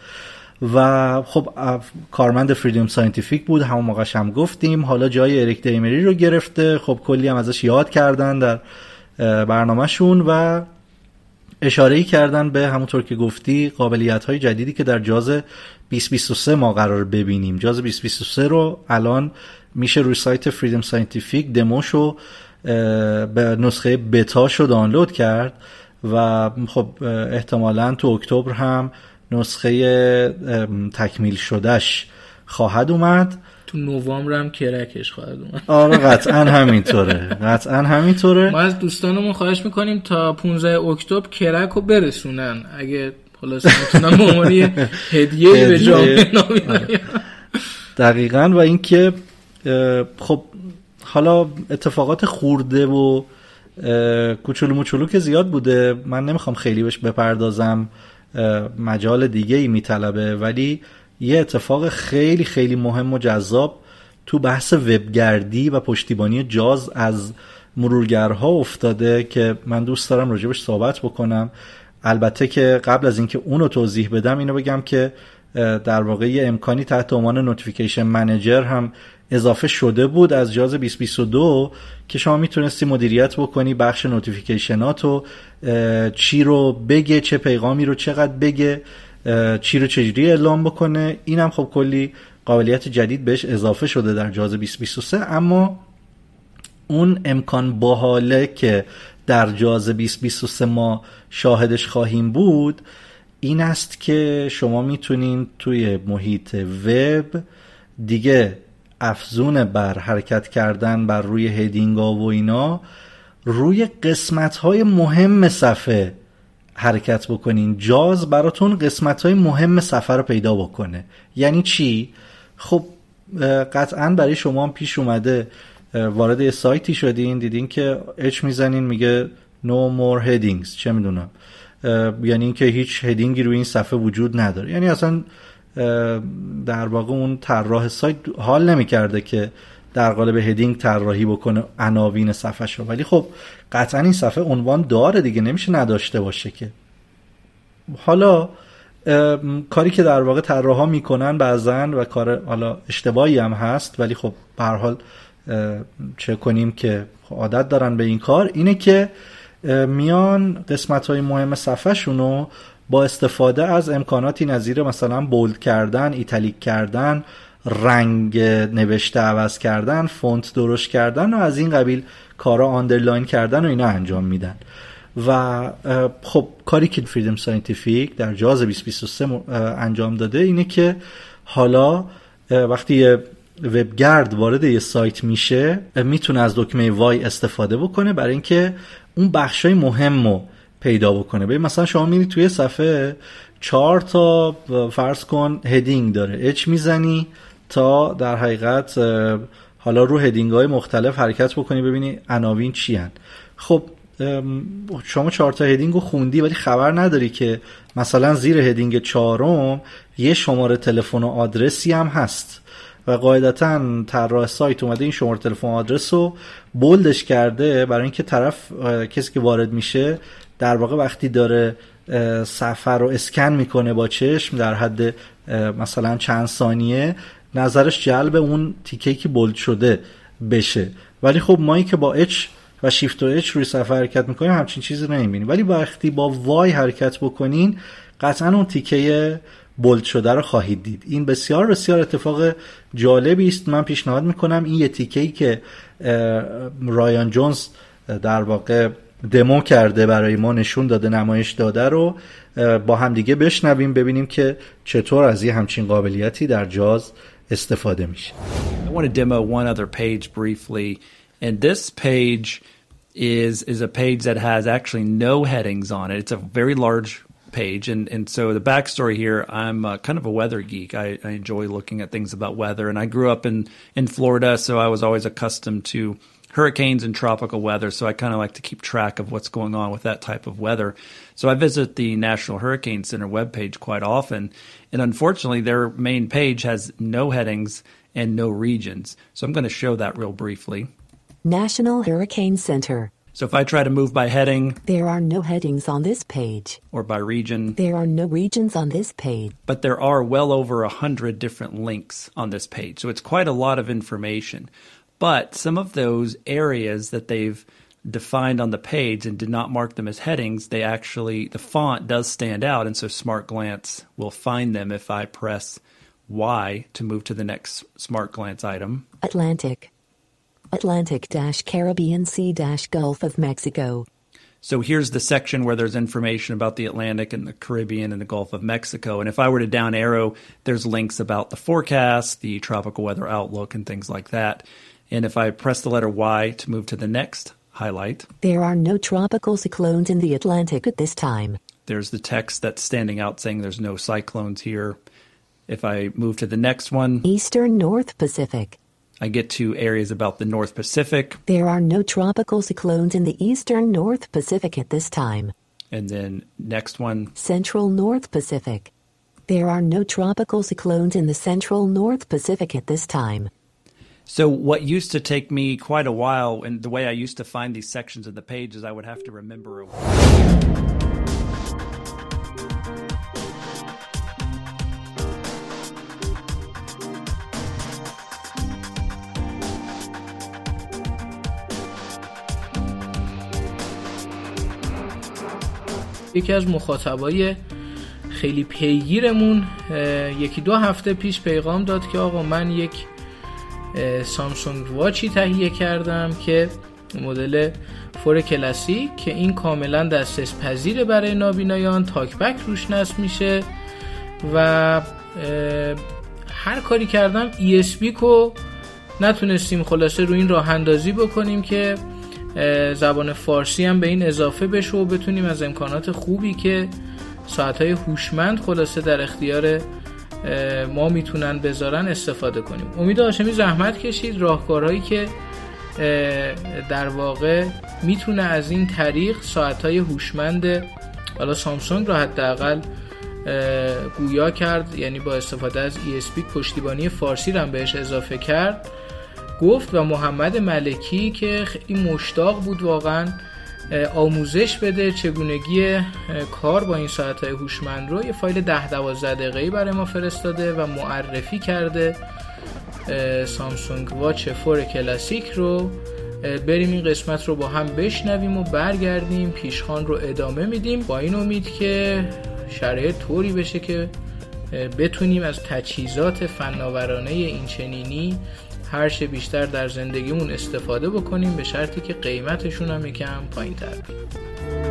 و خب کارمند فریدم ساینتیفیک بود، همون موقعش هم گفتیم. حالا جای اریک دیمری رو گرفته، خب کلی هم ازش یاد کردن در برنامهشون و اشاره‌ای کردن به همونطور که گفتی قابلیت‌های جدیدی که در جاز 2023 ما قرار ببینیم. جاز 2023 رو الان میشه روی سایت فریدم ساینتیفیک دموشو به نسخه بتاشو دانلود کرد و خب احتمالاً تو اکتبر هم نسخه تکمیل شدهش خواهد اومد، تو نوامبر هم کرکش خواهد اومد. آره قطعا همینطوره. ما از دوستانمون خواهش میکنیم تا 15 اکتبر کرک رو برسونن، اگه خلاص میتونن ماموری هدیه به جامعه نابینایی. دقیقاً. و اینکه خب حالا اتفاقات خورده و کوچولو موچولو که زیاد بوده، من نمیخوام خیلی بهش بپردازم، مجال دیگه ای میطلبه، ولی یه اتفاق خیلی خیلی مهم و جذاب تو بحث وبگردی و پشتیبانی جاز از مرورگرها افتاده که من دوست دارم راجبش صحبت بکنم. البته که قبل از اینکه اونو توضیح بدم اینو بگم که در واقع یه امکانی تحت عنوان نوتیفیکیشن منیجر هم اضافه شده بود از جاز 2022 که شما میتونستی مدیریت بکنی بخش نوتیفیکیشناتو، چی رو بگه، چه پیغامی رو چقدر بگه، چی رو چجوری اعلام بکنه. اینم خب کلی قابلیت جدید بهش اضافه شده در جاز 2023. اما اون امکان باحاله که در جاز 2023 ما شاهدش خواهیم بود این است که شما میتونین توی محیط وب دیگه افزون بر حرکت کردن بر روی هدینگا و اینا روی قسمت‌های مهم صفحه حرکت بکنین. جاز براتون قسمت‌های مهم صفحه رو پیدا بکنه. یعنی چی؟ خب قطعاً برای شما هم پیش اومده وارد یه سایتی شدین دیدین که اچ میزنین میگه no more headings، چه میدونم، یعنی اینکه هیچ هدینگی روی این صفحه وجود نداره. یعنی اصلا در واقع اون طراح سایت حال نمی‌کرده که در قالب هدینگ طراحی بکنه عناوین صفحه‌شو، ولی خب قطعا این صفحه عنوان داره دیگه، نمیشه نداشته باشه که. حالا کاری که در واقع طراحا میکنن بعضن و کار حالا اشتباهی هم هست، ولی خب به هر حال چه کنیم که عادت دارن به این کار، اینه که میان قسمت‌های مهم صفحه‌شونو با استفاده از امکاناتی نظیر مثلا بولد کردن، ایتالیک کردن، رنگ نوشته عوض کردن، فونت درست کردن و از این قبیل کارا، آندرلاین کردن و اینا انجام میدن. و خب کاری که فریدم ساینتیفیک در جاز 2023 انجام داده اینه که حالا وقتی یه وبگرد وارد یه سایت میشه میتونه از دکمه وای استفاده بکنه برای اینکه اون بخشای مهمو پیدا بکنه. ببین مثلا شما میری توی صفحه 4 تا فرض کن هدینگ داره، اچ میزنی تا در حقیقت حالا رو هدینگ های مختلف حرکت بکنی ببینی عناوین چی هن. خب شما 4 تا هدینگ رو خوندی ولی خبر نداری که مثلا زیر هدینگ 4م یه شماره تلفن و آدرسی هم هست و قاعدتاً طراح سایت اومده این شماره تلفن و آدرس رو بولدش کرده برای اینکه طرف کسی که وارد میشه در واقع وقتی داره صفحه رو اسکن میکنه با چشم در حد مثلا چند ثانیه نظرش جلب اون تیکه‌ای که بولد شده بشه. ولی خب مایی که با اچ و شیفت و اچ روی صفحه حرکت میکنیم همچین چیزی نمیبینیم، ولی وقتی با وای حرکت بکنین قطعا اون تیکه بولد شده رو خواهید دید. این بسیار بسیار اتفاق جالبی است. من پیشنهاد میکنم این یه تیکه‌ای که رایان جونز در واقع دمو کرده برای ما نشون داده، نمایش داده رو با هم دیگه بشنویم، ببینیم که چطور از یه همچین قابلیتی در جاز استفاده میشه. I want to demo one other page briefly, and this page is a page that has actually no headings on it. It's a very large page, and so the backstory here, I'm kind of a weather geek. I enjoy looking at things about weather, and I grew up in Florida, so I was always accustomed to hurricanes and tropical weather, so I kind of like to keep track of what's going on with that type of weather. So I visit the National Hurricane Center webpage quite often, and unfortunately their main page has no headings and no regions. So I'm going to show that real briefly. National Hurricane Center. So if I try to move by heading, there are no headings on this page. Or by region, there are no regions on this page. But there are well over 100 different links on this page. So it's quite a lot of information. But some of those areas that they've defined on the page and did not mark them as headings, they actually, the font does stand out, and so Smart Glance will find them if I press Y to move to the next Smart Glance item. Atlantic-Caribbean Sea-Gulf of Mexico. So here's the section where there's information about the Atlantic and the Caribbean and the Gulf of Mexico. And if I were to down arrow, there's links about the forecast, the tropical weather outlook, and things like that. And if I press the letter Y to move to the next highlight, there are no tropical cyclones in the Atlantic at this time. There's the text that's standing out saying there's no cyclones here. If I move to the next one, Eastern North Pacific, I get to areas about the North Pacific. There are no tropical cyclones in the Eastern North Pacific at this time. And then next one, Central North Pacific. There are no tropical cyclones in the Central North Pacific at this time. So what used to take me quite a while, and the way I used to find these sections of the page is I would have to remember یکی از مخاطبای خیلی پیگیرمون یکی دو هفته پیش پیغام داد که آقا من یک سامسونگ واچی تهیه کردم که مدل 4 کلاسیک که این کاملا دسترس پذیره برای نابینایان، تاک بک روش نصب میشه و هر کاری کردم ESP کو نتونستیم خلاصه رو این راه اندازی بکنیم که زبان فارسی هم به این اضافه بشه و بتونیم از امکانات خوبی که ساعت‌های هوشمند خلاصه در اختیار ما میتونن بذارن استفاده کنیم. امید هاشمی زحمت کشید راهکارهایی که در واقع میتونه از این طریق ساعت‌های هوشمند حالا سامسونگ رو حداقل گویا کرد، یعنی با استفاده از ESP پشتیبانی فارسی رو هم بهش اضافه کرد گفت و محمد ملکی که خیلی مشتاق بود واقعا آموزش بده چگونگی کار با این ساعت‌های هوشمند رو، یه فایل 10-12 دقیقه‌ای برای ما فرستاده و معرفی کرده سامسونگ واچ 4 کلاسیک رو. بریم این قسمت رو با هم بشنویم و برگردیم پیشخوان رو ادامه میدیم با این امید که شرایط طوری بشه که بتونیم از تجهیزات فناورانه این چنینی هر چه بیشتر در زندگیمون استفاده بکنیم، به شرطی که قیمتشون هم یکم پایین‌تر بیاد.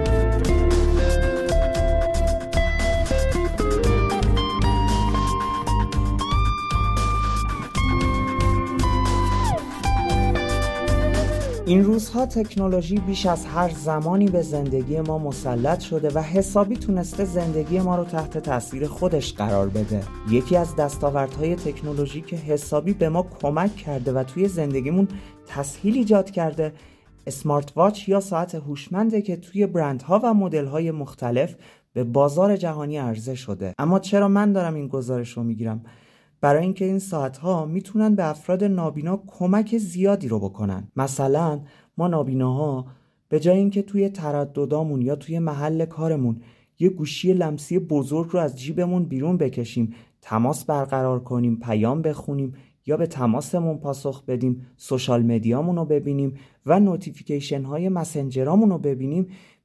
این روزها تکنولوژی بیش از هر زمانی به زندگی ما مسلط شده و حسابی تونسته زندگی ما رو تحت تاثیر خودش قرار بده. یکی از دستاوردهای تکنولوژی که حسابی به ما کمک کرده و توی زندگیمون تسهیل ایجاد کرده اسمارت واچ یا ساعت هوشمنده که توی برندها و مدل‌های مختلف به بازار جهانی عرضه شده. اما چرا من دارم این گزارش رو میگیرم؟ برای اینکه این ساعت‌ها میتونن به افراد نابینا کمک زیادی رو بکنن. مثلا ما نابیناها به جای اینکه توی ترددامون یا توی محل کارمون یه گوشی لمسی بزرگ رو از جیبمون بیرون بکشیم، تماس برقرار کنیم، پیام بخونیم یا به تماسمون پاسخ بدیم، سوشال مدیامون رو ببینیم و نوتیفیکیشن های مسنجرامون رو ببینیم،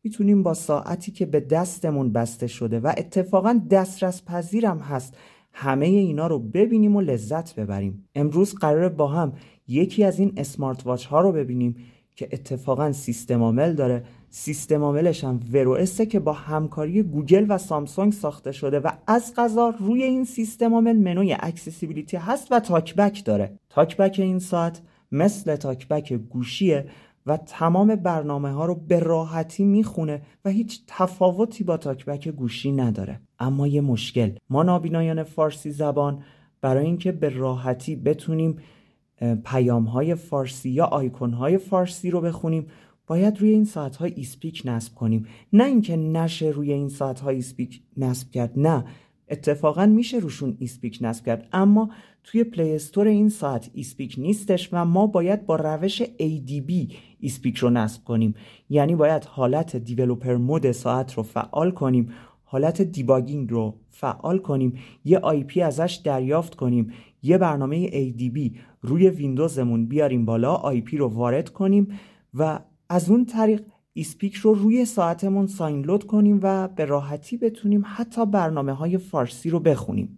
میتونیم با ساعتی که به دستمون بسته شده و اتفاقا دسترس پذیرم هست همه اینا رو ببینیم و لذت ببریم. امروز قراره با هم یکی از این اسمارت واچ ها رو ببینیم که اتفاقا سیستم عامل داره. سیستم عاملش هم ویر او اس که با همکاری گوگل و سامسونگ ساخته شده و از قضا روی این سیستم عامل منوی اکسسیبیلیتی هست و تاک بک داره. تاک بک این ساعت مثل تاک بک گوشیه و تمام برنامه ها رو به راحتی میخونه و هیچ تفاوتی با تاک بک گوشی نداره. اما یه مشکل، ما نابینایان فارسی زبان برای اینکه به راحتی بتونیم پیام های فارسی یا آیکون های فارسی رو بخونیم باید روی این ساعت های ایسپیک نصب کنیم. نه اینکه نشه روی این ساعت های ایسپیک نصب کرد، نه، اتفاقا میشه روشون ایسپیک نصب کرد، اما توی پلی استور این ساعت ایسپیک نیستش و ما باید با روش ADB ایسپیک رو نصب کنیم. یعنی باید حالت دیولوپر مود ساعت رو فعال کنیم، حالت دیباگینگ رو فعال کنیم، یه IP ازش دریافت کنیم، یه برنامه ADB روی ویندوزمون بیاریم بالا، IP رو وارد کنیم و از اون طریق ایسپیک رو روی ساعتمون ساینلود کنیم و به راحتی بتونیم حتی برنامه‌های فارسی رو بخونیم.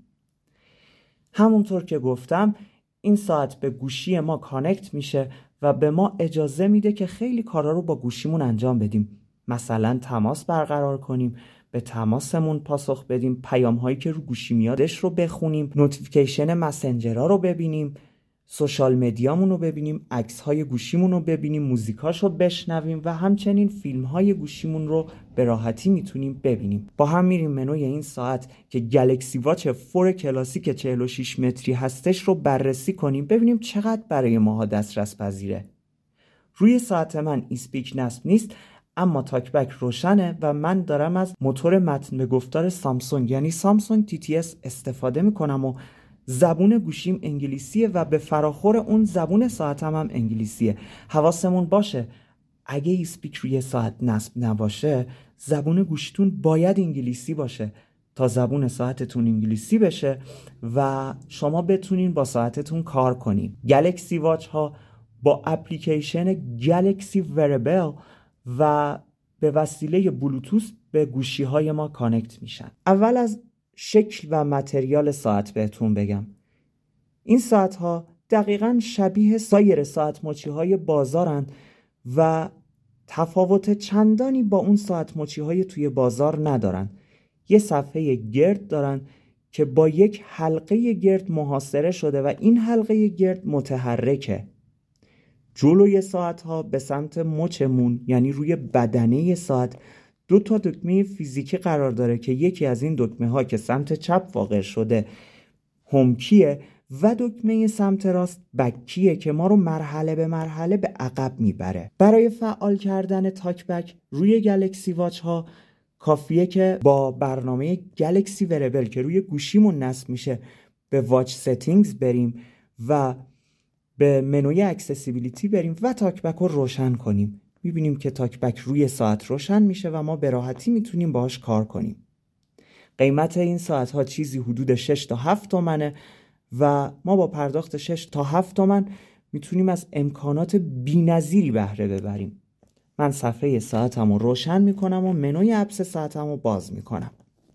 همونطور که گفتم این ساعت به گوشی ما کانکت میشه و به ما اجازه میده که خیلی کارا رو با گوشیمون انجام بدیم. مثلا تماس برقرار کنیم، به تماسمون پاسخ بدیم، پیام‌هایی که رو گوشی میادش رو بخونیم، نوتیفیکیشن مسنجرها رو ببینیم، سوشال مدیامون رو ببینیم، عکس‌های گوشیمون رو ببینیم، موزیکاش رو بشنویم و همچنین فیلم‌های گوشیمون رو به راحتی میتونیم ببینیم. با هم میریم منوی این ساعت که گلکسی واچ 4 کلاسیک 46 متری هستش رو بررسی کنیم، ببینیم چقدر برای ماها دسترس پذیره. روی ساعت من ایسپیک نصب نیست، اما تاک بک روشنه و من دارم از موتور متن به گفتار سامسونگ یعنی سامسونگ TTS استفاده میکنم و زبون گوشیم انگلیسیه و به فراخور اون زبون ساعتم هم انگلیسیه. حواسمون باشه اگه ایسپیک روی ساعت نصب نباشه زبون گوشتون باید انگلیسی باشه تا زبون ساعتتون انگلیسی بشه و شما بتونین با ساعتتون کار کنین. گلکسی واچ ها با اپلیکیشن گلکسی ویربل و به وسیله بلوتوث به گوشی های ما کانکت میشن. اول از شکل و متریال ساعت بهتون بگم. این ساعت ها دقیقاً شبیه سایر ساعت مچی های بازارن و تفاوت چندانی با اون ساعت مچی های توی بازار ندارن. یه صفحه گرد دارن که با یک حلقه گرد محاصره شده و این حلقه گرد متحرکه. جلوی ساعت ها به سمت مچمون یعنی روی بدنه ساعت 2 تا دکمه فیزیکی قرار داره که یکی از این دکمه ها که سمت چپ واقع شده هوم کیه و دکمه سمت راست بک کیه که ما رو مرحله به مرحله به عقب میبره. برای فعال کردن تاک بک روی گلکسی واچ ها کافیه که با برنامه گلکسی ویربل که روی گوشیمون نصب میشه به واچ ستینگز بریم و به منوی اکسسیبیلیتی بریم و تاک بک رو روشن کنیم. میبینیم که تاک بک روی ساعت روشن میشه و ما به راحتی میتونیم باهاش کار کنیم. قیمت این ساعت ها چیزی حدود 6 تا 7 تومنه و ما با پرداخت 6 تا 7 تومن میتونیم از امکانات بی‌نظیری بهره ببریم. من صفحه ساعتم رو روشن میکنم و منوی اپس ساعتم رو باز میکنم.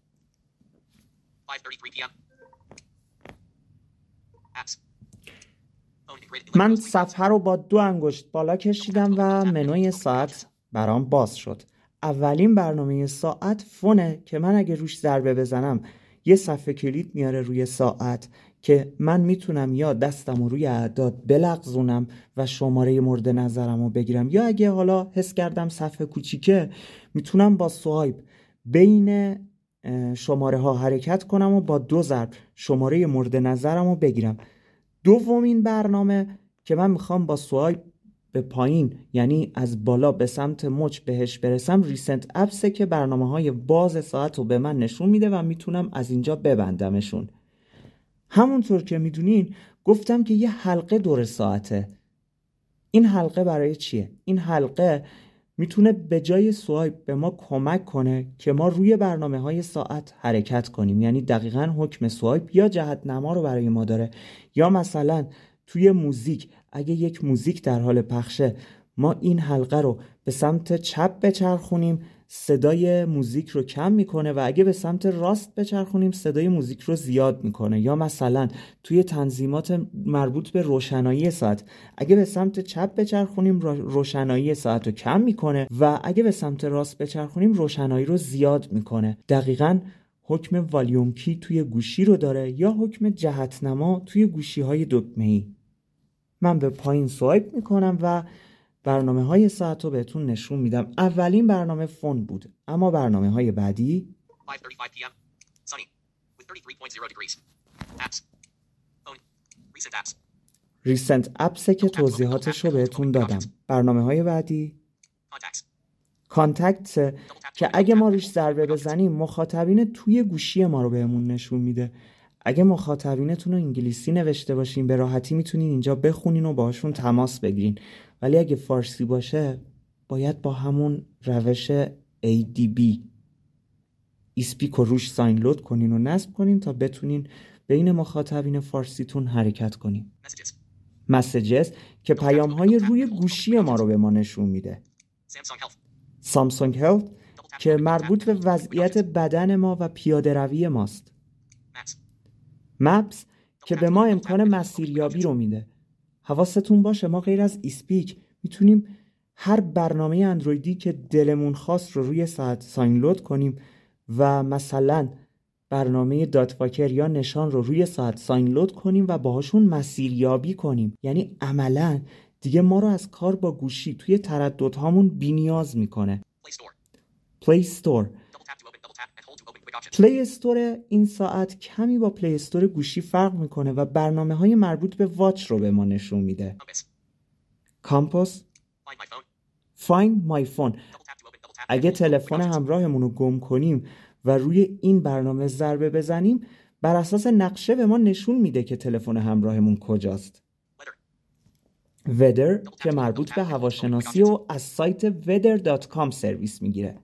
من صفحه رو با 2 انگشت بالا کشیدم و منوی ساعت برام باز شد. اولین برنامه ساعت فونه که من اگه روش ضربه بزنم یه صفحه کلید میاره روی ساعت که من میتونم یا دستم رو روی اعداد بلغزونم و شماره مورد نظرم رو بگیرم یا اگه حالا حس کردم صفحه کوچیکه میتونم با سوایپ بین شماره ها حرکت کنم و با 2 ضرب شماره مورد نظرم رو بگیرم. دومین برنامه که من میخوام با سوایپ به پایین یعنی از بالا به سمت مچ بهش برسم ریسنت اپسه که برنامه های باز ساعت رو به من نشون میده و میتونم از اینجا ببندمشون. همونطور که میدونین گفتم که یه حلقه دور ساعته. این حلقه برای چیه؟ این حلقه میتونه به جای سوایپ به ما کمک کنه که ما روی برنامه های ساعت حرکت کنیم. یعنی دقیقاً حکم سوایپ یا جهت نما رو برای ما داره. یا مثلا توی موزیک اگه یک موزیک در حال پخشه ما این حلقه رو به سمت چپ بچرخونیم صدای موزیک رو کم میکنه و اگه به سمت راست بچرخونیم صدای موزیک رو زیاد میکنه. یا مثلا توی تنظیمات مربوط به روشنایی ساعت اگه به سمت چپ بچرخونیم روشنایی ساعت رو کم میکنه و اگه به سمت راست بچرخونیم روشنایی رو زیاد میکنه. دقیقاً حکم والیوم کی توی گوشی رو داره یا حکم جهتنما توی گوشی‌های دکمه‌ای. من به پایین سوایپ میکنم و برنامه‌های ساعت رو بهتون نشون میدم. اولین برنامه فون بود، اما برنامه‌های بعدی 5:35 p.m. Sunny with 33.0 degrees. Apps. Phone. Recent apps. ریسنت اپسه که توضیحاتش رو بهتون دادم. برنامه‌های بعدی کانتکت که اگه ما روش ضربه بزنیم مخاطبین توی گوشی ما رو بهمون نشون میده. اگه مخاطبینتون رو انگلیسی نوشته باشین به راحتی میتونین اینجا بخونین و باشون تماس بگیرین، ولی اگه فارسی باشه باید با همون روش ADB اسپیک رو روش ساین لود کنین و نصب کنین تا بتونین بین مخاطبین فارسیتون حرکت کنین. مسیجز که پیام‌های روی گوشی ما رو به ما نشون میده. سامسونگ هلت که مربوط به وضعیت بدن ما و پیاده روی ماست. مپس که به ما امکان مسیریابی رو میده. حواستون باشه ما غیر از اسپیک میتونیم هر برنامه اندرویدی که دلمون خواست رو روی ساعت ساین لود کنیم و مثلا برنامه دات واکر یا نشان رو روی ساعت ساین لود کنیم و باهاشون مسیریابی کنیم. یعنی عملاً دیگه ما رو از کار با گوشی توی ترددهامون بی‌نیاز میکنه. پلی استور پلی استور این ساعت کمی با پلی استور گوشی فرق میکنه و برنامه‌های مربوط به واچ رو به ما نشون میده. کامپاس، Find My Phone. اگه تلفن همراهمون رو گم کنیم و روی این برنامه ضربه بزنیم بر اساس نقشه به ما نشون میده که تلفن همراهمون کجاست. weather که مربوط به هواشناسی و از سایت weather.com سرویس میگیره.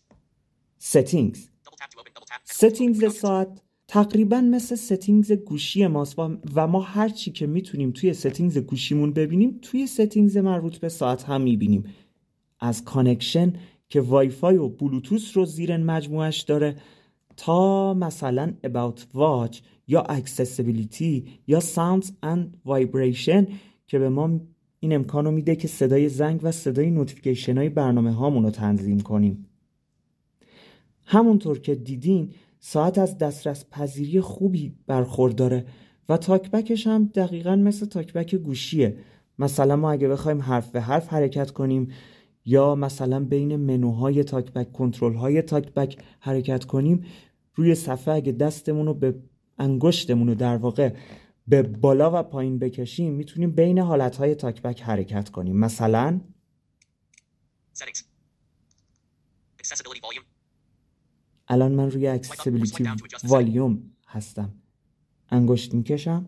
settings ساعت تقریبا مثل settings گوشی ماست و ما هر چی که میتونیم توی settings گوشیمون ببینیم توی settings مربوط به ساعت هم میبینیم. از کانکشن که وای فای و بلوتوث رو زیر مجموعش داره تا مثلا about watch یا accessibility یا sounds and vibration که به ما این امکان رو میده که صدای زنگ و صدای نوتیفیکیشن های برنامه هامون رو تنظیم کنیم. همونطور که دیدین ساعت از دسترس پذیری خوبی برخورداره و تاکبکش هم دقیقاً مثل تاکبک گوشیه. مثلا ما اگه بخوایم حرف به حرف حرکت کنیم یا مثلا بین منوهای تاکبک کنترل‌های تاکبک حرکت کنیم روی صفحه اگه دستمون رو به انگشتمون رو در واقع به بالا و پایین بکشیم میتونیم بین حالتهای تاکبک حرکت کنیم. مثلا الان من روی Accessibility Volume هستم. انگشت میکشم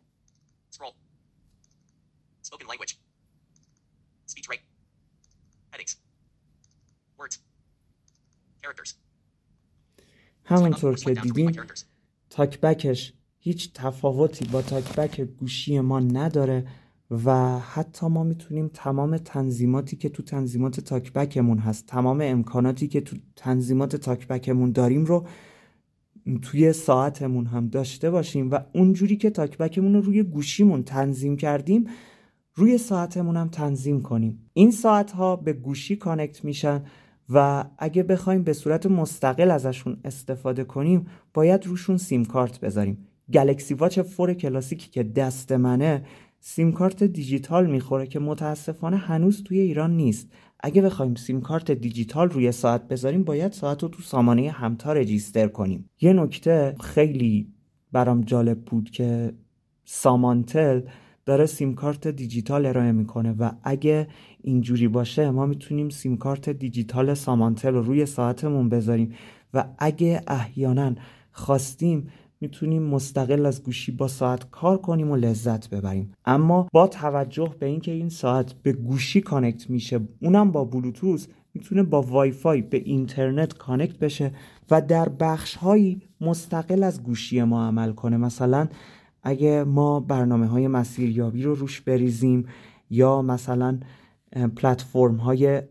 همونطور که دیدین تاکبکش هیچ تفاوتی با تاکبک گوشی ما نداره و حتی ما میتونیم تمام تنظیماتی که تو تنظیمات تاکبکمون هست، تمام امکاناتی که تو تنظیمات تاکبکمون داریم رو توی ساعتمون هم داشته باشیم و اونجوری که تاکبکمون رو روی گوشیمون تنظیم کردیم روی ساعتمون هم تنظیم کنیم. این ساعت ها به گوشی کانکت میشن و اگه بخوایم به صورت مستقل ازشون استفاده کنیم باید روشون سیم کارت بذاریم. گلکسی واچ 4 کلاسیکی که دست منه سیم کارت دیجیتال میخوره که متاسفانه هنوز توی ایران نیست. اگه بخوایم سیم کارت دیجیتال روی ساعت بذاریم باید ساعت رو تو سامانه همتا رجیستر کنیم. یه نکته خیلی برام جالب بود که سامانتل داره سیم کارت دیجیتال ارائه میکنه و اگه اینجوری باشه ما میتونیم سیم کارت دیجیتال سامانتل رو روی ساعتمون بذاریم و اگه احیانا خواستیم میتونیم مستقل از گوشی با ساعت کار کنیم و لذت ببریم. اما با توجه به اینکه این ساعت به گوشی کانکت میشه، اونم با بلوتوث، میتونه با وای فای به اینترنت کانکت بشه و در بخش‌هایی مستقل از گوشی ما عمل کنه. مثلا اگه ما برنامه‌های مسیریابی رو روش بریزیم یا مثلا پلتفرم‌های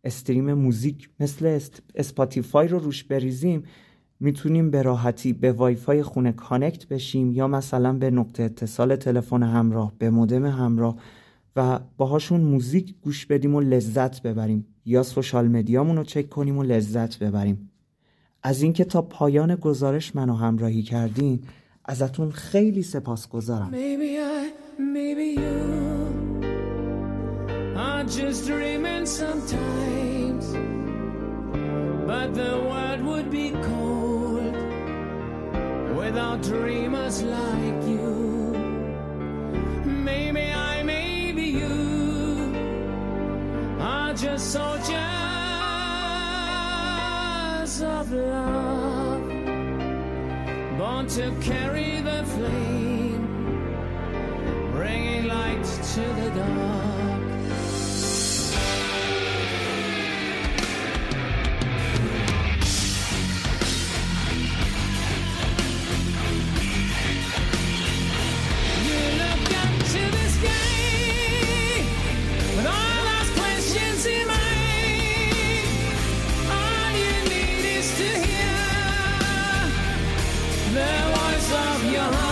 استریم موزیک مثل اسپاتیفای رو روش بریزیم، میتونیم به راحتی به وایفای خونه کانکت بشیم یا مثلا به نقطه اتصال تلفن همراه، به مودم همراه و باهاشون موزیک گوش بدیم و لذت ببریم یا سوشال مدیامون رو چک کنیم و لذت ببریم. از اینکه تا پایان گزارش منو همراهی کردین ازتون خیلی سپاسگزارم. Maybe you are just dreaming sometimes, but the world would be cold without dreamers like you. Maybe you are just soldiers of love, born to carry the flame, bringing light to the dark. You look up to the sky with all those questions in mind. All you need is to hear the voice of your heart.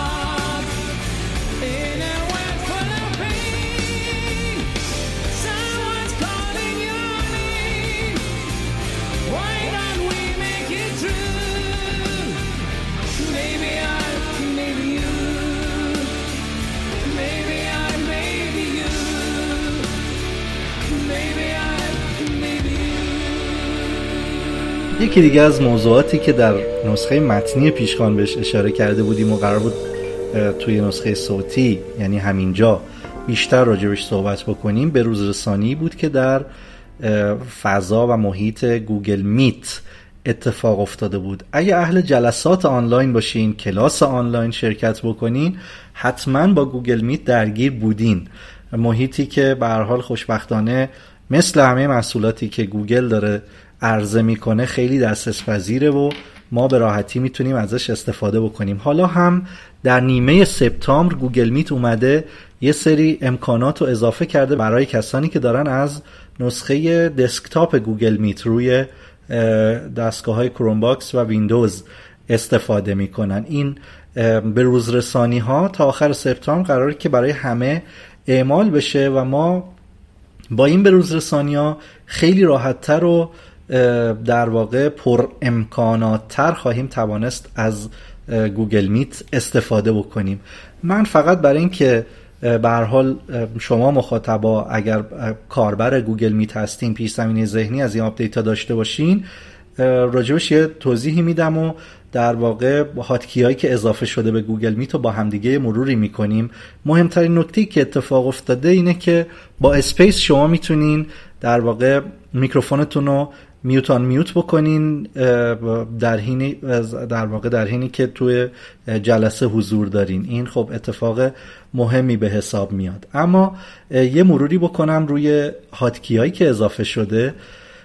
یکی دیگه از موضوعاتی که در نسخه متنی پیشخوان بهش اشاره کرده بودیم و قرار بود توی نسخه صوتی یعنی همینجا بیشتر راجبش صحبت بکنیم، به روز رسانی بود که در فضا و محیط گوگل میت اتفاق افتاده بود. اگه اهل جلسات آنلاین باشین، کلاس آنلاین شرکت بکنین، حتما با گوگل میت درگیر بودین. محیطی که به هر حال خوشبختانه مثل همه محصولاتی که گوگل داره عرضه میکنه خیلی دسترس‌پذیره و ما به راحتی میتونیم ازش استفاده بکنیم. حالا هم در نیمه سپتامبر گوگل میت اومده یه سری امکانات رو اضافه کرده برای کسانی که دارن از نسخه دسکتاپ گوگل میت روی دستگاه‌های کروم باکس و ویندوز استفاده میکنن. این به روز رسانی ها تا آخر سپتامبر قراره که برای همه اعمال بشه و ما با این به روز رسانی ها خیلی راحت‌تر و در واقع پر امکانات‌تر خواهیم توانست از گوگل میت استفاده بکنیم. من فقط برای این که به هر حال شما مخاطبا اگر کاربر گوگل میت هستین پیش زمینه ذهنی از این آپدیت ها داشته باشین راجبش یه توضیحی میدم و در واقع هاتکی هایی که اضافه شده به گوگل میت رو با همدیگه مروری میکنیم. مهمترین نکته که اتفاق افتاده اینه که با اسپیس شما میتونین در واقع میکروفونتون رو میوت آن میوت بکنین در حینی که توی جلسه حضور دارین. این خب اتفاق مهمی به حساب میاد. اما یه مروری بکنم روی هاتکی هایی که اضافه شده.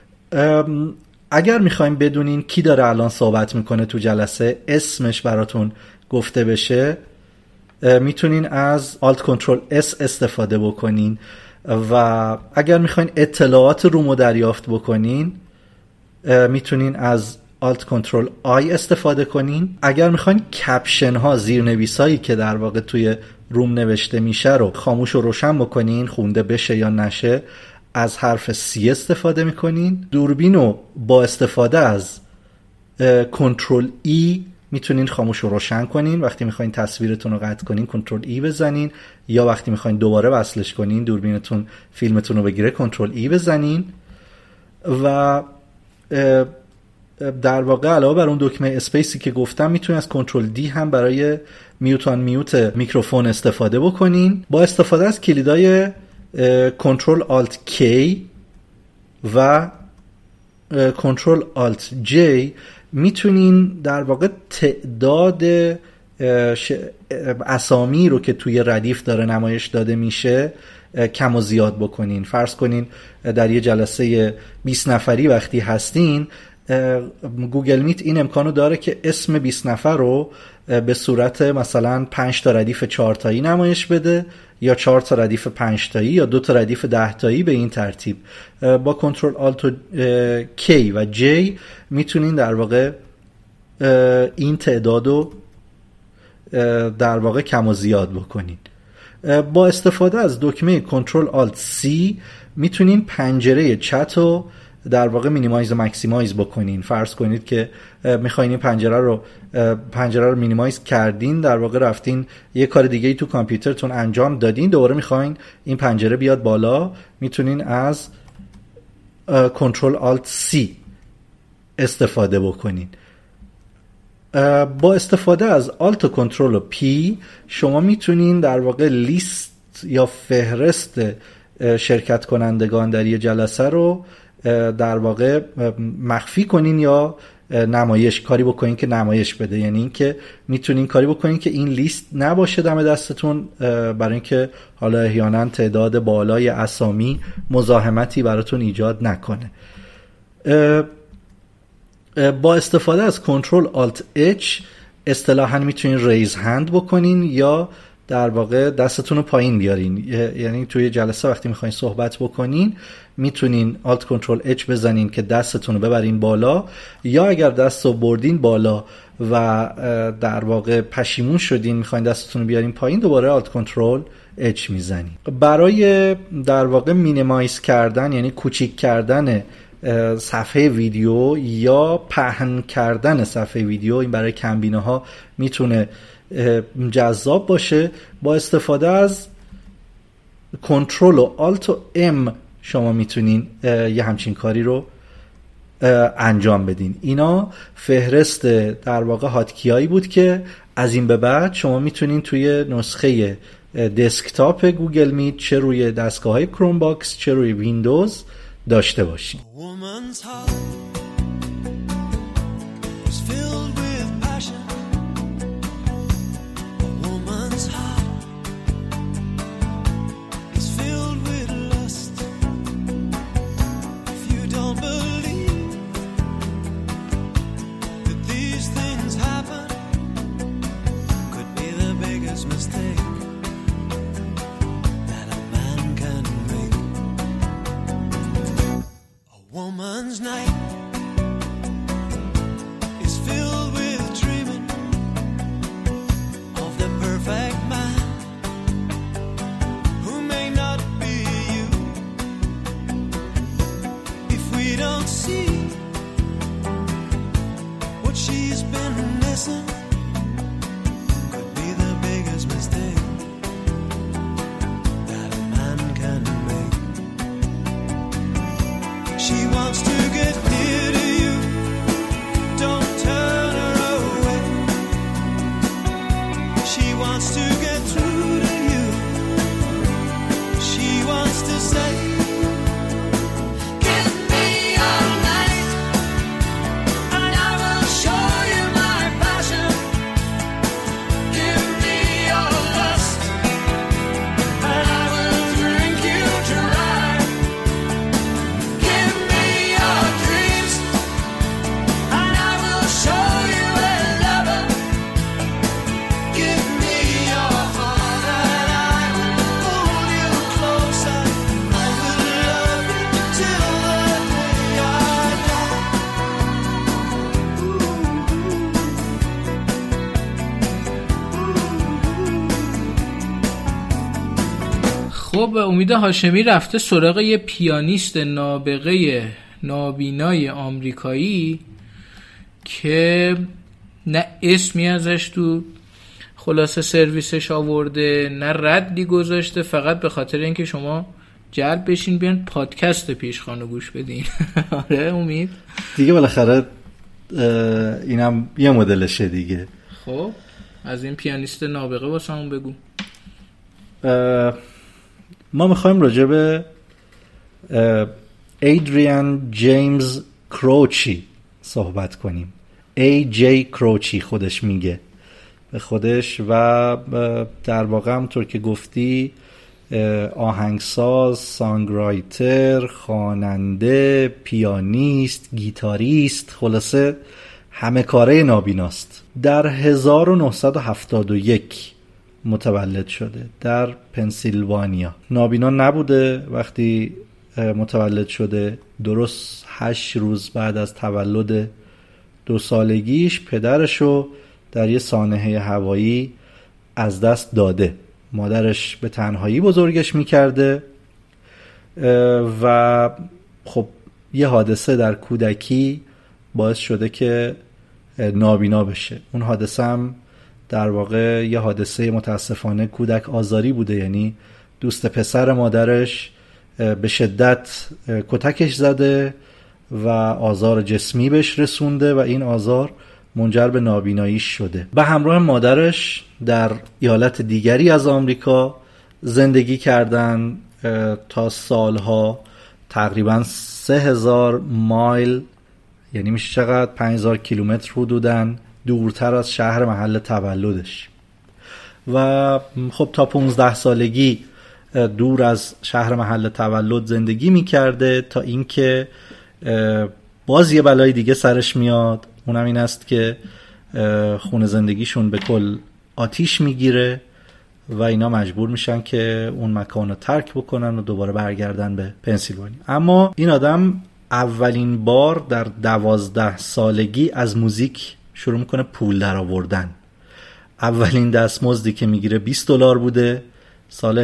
اگر میخوایم بدونین کی داره الان صحبت میکنه تو جلسه، اسمش براتون گفته بشه، میتونین از Alt Control S استفاده بکنین و اگر میخواین اطلاعات رومو دریافت بکنین میتونین از Alt Control I استفاده کنین. اگر میخواین کپشن ها، زیرنویس هایی که در واقع توی روم نوشته میشه رو خاموش و روشن بکنین، خونده بشه یا نشه، از حرف C استفاده میکنین. دوربین رو با استفاده از Control E میتونین خاموش و روشن کنین. وقتی میخواین تصویرتون رو قطع کنین Control E بزنین، یا وقتی میخواین دوباره وصلش کنین دوربینتون فیلمتون رو بگیره Control E بزنین. و در واقع علاوه بر اون دکمه اسپیسی که گفتم میتونین از Control D هم برای میوت آن میوت میکروفون استفاده بکنین. با استفاده از کلیدای Control Alt K و Control Alt J میتونین در واقع تعداد اسامی رو که توی ردیف داره نمایش داده میشه کم و زیاد بکنین. فرض کنین در یه جلسه 20 نفری وقتی هستین گوگل میت این امکانو داره که اسم 20 نفر رو به صورت مثلا 5 تا ردیف 4 تایی نمایش بده یا 4 تا ردیف 5 تایی یا 2 تا ردیف 10 تایی به این ترتیب. با کنترل آلت و K و J میتونین در واقع این تعدادو در واقع کم و زیاد بکنین. با استفاده از دکمه کنترل آلت C میتونین پنجره چت رو در واقع مینیمایز و مکسیمایز بکنین. فرض کنید که میخواین این پنجره رو مینیمایز کردین، در واقع رفتین یه کار دیگه ای تو کامپیوترتون انجام دادین، دوباره میخواین این پنجره بیاد بالا، میتونین از کنترل آلت C استفاده بکنین. با استفاده از آلت و کنترل و P شما میتونین در واقع لیست یا فهرست شرکت کنندگان در یه جلسه رو در واقع مخفی کنین یا نمایش کاری بکنین که نمایش بده. یعنی این که میتونین کاری بکنین که این لیست نباشه دم دستتون، برای اینکه حالا احیانا تعداد بالای اسامی مزاحمتی براتون ایجاد نکنه. با استفاده از کنترل آلت H اصطلاحاً میتونین ریز هند بکنین یا در واقع دستتون رو پایین بیارین. یعنی توی جلسه وقتی میخواین صحبت بکنین میتونین آلت کنترل H بزنین که دستتون رو ببرین بالا، یا اگر دست رو بردین بالا و در واقع پشیمون شدین میخواین دستتون رو بیارین پایین، دوباره آلت کنترل H میزنین. برای در واقع مینیمایز کردن یعنی کوچیک کردن صفحه ویدیو یا پهن کردن صفحه ویدیو، این برای کمبینه ها میتونه جذاب باشه. با استفاده از کنترل و آلت و M شما میتونین یه همچین کاری رو انجام بدین. اینا فهرست در واقع هاتکیایی بود که از این به بعد شما میتونین توی نسخه دسکتاپ گوگل میت چه روی دستگاه‌های کروم باکس چه روی ویندوز داشته باشین. Woman's night is filled with dreaming of the perfect man who may not be you. If we don't see what she's been missing, could be the biggest mistake that a man can make. She wants to get near to you, don't turn her away. She wants to get through to you. She wants to say, give me all night and I will show you my passion. Give me your lust and I will drink you dry. Give me your dreams and I will show you a lover. Give me your heart and I will hold you closer. I will love you till the day I die. خب امید هاشمی رفته سراغ یه پیانیست نابغه نابینای آمریکایی که نه اسمی ازش تو خلاصه سرویسش آورده نه ردی گذاشته، فقط به خاطر اینکه شما جلب بشین بیان پادکست پیشخوانو گوش بدین. آره امید دیگه بالاخره اینم یه مدلشه دیگه. خب از این پیانیست نابغه واسمون بگو. ما میخوایم راجع به ایدریان جیمز کروچی صحبت کنیم. A.J. کروچی خودش میگه به خودش و در واقع همونطور که گفتی آهنگساز، سانگرایتر، خواننده، پیانیست، گیتاریست، خلاصه همه کاره نابیناست. در 1971 متولد شده در پنسیلوانیا. نابینا نبوده وقتی متولد شده. درست 8 روز بعد از تولد 2 سالگیش پدرشو در یه سانحه هوایی از دست داده. مادرش به تنهایی بزرگش میکرده و خب یه حادثه در کودکی باعث شده که نابینا بشه. اون حادثه هم در واقع یه حادثه متاسفانه کودک آزاری بوده، یعنی دوست پسر مادرش به شدت کتکش زده و آزار جسمی بهش رسونده و این آزار منجر به نابینایی شده. به همراه مادرش در ایالت دیگری از آمریکا زندگی کردن تا سالها، تقریبا 3000 مایل، یعنی میشه چقدر 5000 کیلومتر حدوداً دورتر از شهر محل تولدش. و خب تا 15 سالگی دور از شهر محل تولد زندگی میکرده تا اینکه باز یه بلای دیگه سرش میاد. اونم این است که خونه زندگیشون به کل آتیش میگیره و اینا مجبور میشن که اون مکان رو ترک بکنن و دوباره برگردن به پنسیلوانیا. اما این آدم اولین بار در 12 سالگی از موزیک شروع میکنه پول در آوردن. اولین دستمزدی که میگیره $20 بوده سال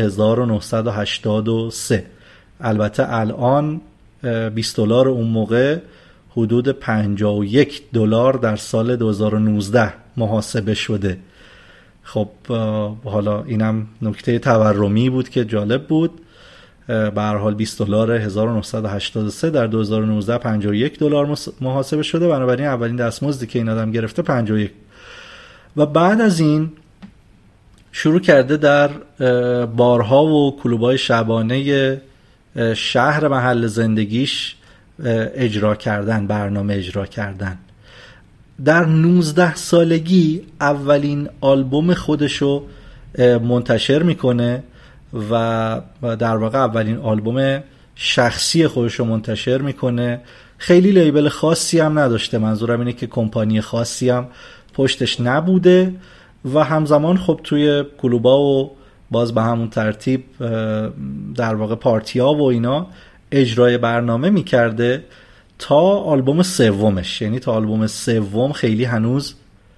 1983. البته الان $20 اون موقع حدود $51 در سال 2019 محاسبه شده. خب حالا اینم نکته تورمی بود که جالب بود. به هر حال $20 1983 در 2019 $51 محاسبه شده، بنابراین اولین دستمزدی که این آدم گرفته 51. و بعد از این شروع کرده در بارها و کلوب‌های شبانه شهر محل زندگیش اجرا کردن، برنامه اجرا کردن. در 19 سالگی اولین آلبوم خودشو منتشر میکنه و در واقع اولین آلبوم شخصی خودشو منتشر میکنه. خیلی لیبل خاصی هم نداشته، منظورم اینه که کمپانی خاصی هم پشتش نبوده و همزمان خب توی کلوبا و باز به همون ترتیب در واقع پارتیا و اینا اجرای برنامه میکرده تا آلبوم سومش. یعنی تا آلبوم سوم خیلی هنوز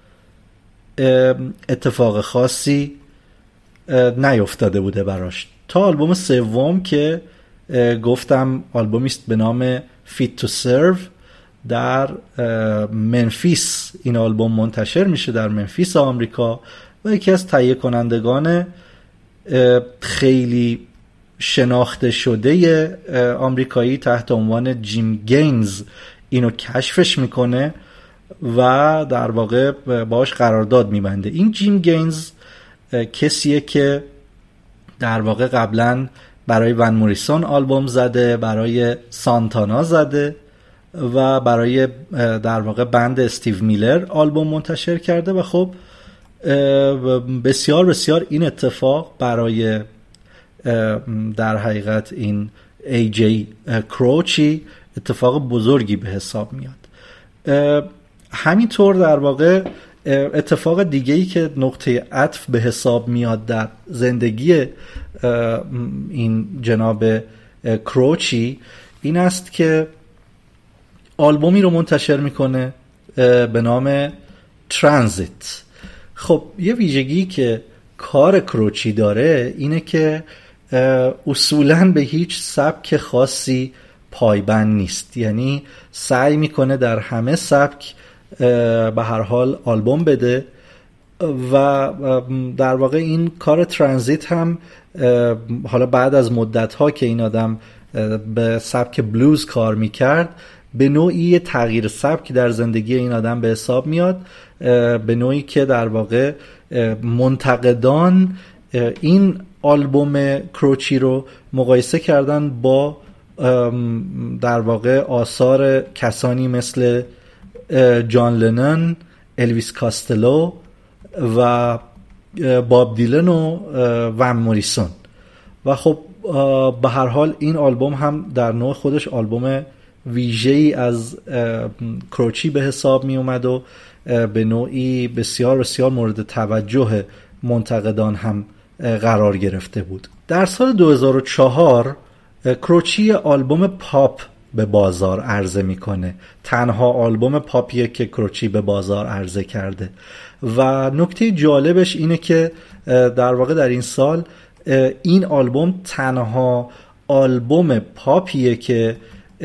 اتفاق خاصی نیفتاده بوده براش، تا آلبوم سوم که گفتم آلبومی است به نام Fit to Serve در منفیس. این آلبوم منتشر میشه در منفیس آمریکا و یکی از تهیه کنندگان خیلی شناخته شده آمریکایی تحت عنوان جیم گینز اینو کشفش میکنه و در واقع باهاش قرارداد میبنده. این جیم گینز کسیه که در واقع قبلا برای ون موریسون آلبوم زده، برای سانتانا زده و برای در واقع بند استیو میلر آلبوم منتشر کرده. و خب بسیار بسیار این اتفاق برای در حقیقت این AJ کروچی اتفاق بزرگی به حساب میاد. همینطور در واقع اتفاق دیگه‌ای که نقطه عطف به حساب میاد در زندگی این جناب کروچی این است که آلبومی رو منتشر میکنه به نام ترانزیت. خب یه ویژگی که کار کروچی داره اینه که اصولاً به هیچ سبک خاصی پایبند نیست، یعنی سعی میکنه در همه سبک به هر حال آلبوم بده و در واقع این کار ترانزیت هم حالا بعد از مدت‌ها که این آدم به سبک بلوز کار میکرد به نوعی تغییر سبک در زندگی این آدم به حساب میاد، به نوعی که در واقع منتقدان این آلبوم کروچی رو مقایسه کردن با در واقع آثار کسانی مثل جان لنون، الویس کاستلو و باب دیلن و ون موریسون. و خب به هر حال این آلبوم هم در نوع خودش آلبوم ویژه‌ای از کروچی به حساب می اومد و به نوعی بسیار بسیار مورد توجه منتقدان هم قرار گرفته بود. در سال 2004 کروچی آلبوم پاپ به بازار عرضه میکنه. تنها آلبوم پاپیه که کروچی به بازار عرضه کرده و نکته جالبش اینه که در واقع در این سال این آلبوم تنها آلبوم پاپیه که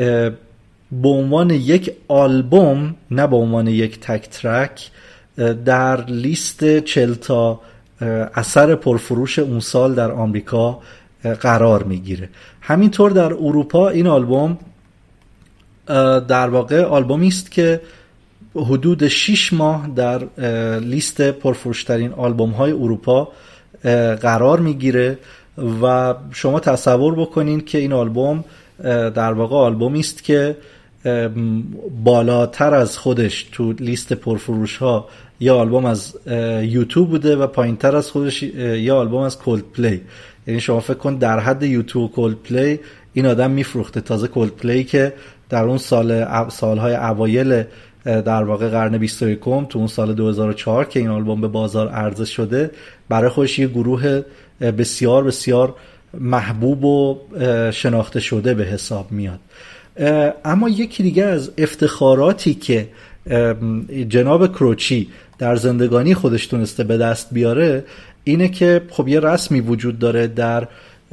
به عنوان یک آلبوم، نه به عنوان یک تک ترک، در لیست 40 تا اثر پرفروش اون سال در آمریکا قرار میگیره. همینطور در اروپا این آلبوم در واقع آلبومی است که حدود 6 ماه در لیست پرفروشترین آلبوم های اروپا قرار میگیره و شما تصور بکنین که این آلبوم در واقع آلبومی است که بالاتر از خودش تو لیست پرفروش ها یا آلبوم از یوتیوب بوده و پایینتر از خودش یا آلبوم از کولد پلی. یعنی شما فکر کن در حد یوتیوب و کولد پلی این آدم میفروخته. تازه کولد پلی که در اون سالهای اوایل در واقع قرن 21 تو اون سال 2004 که این آلبوم به بازار عرضه شده برای خودش یه گروه بسیار بسیار محبوب و شناخته شده به حساب میاد. اما یکی دیگه از افتخاراتی که جناب کروچی در زندگانی خودش تونسته به دست بیاره اینه که خب یه رسمی وجود داره در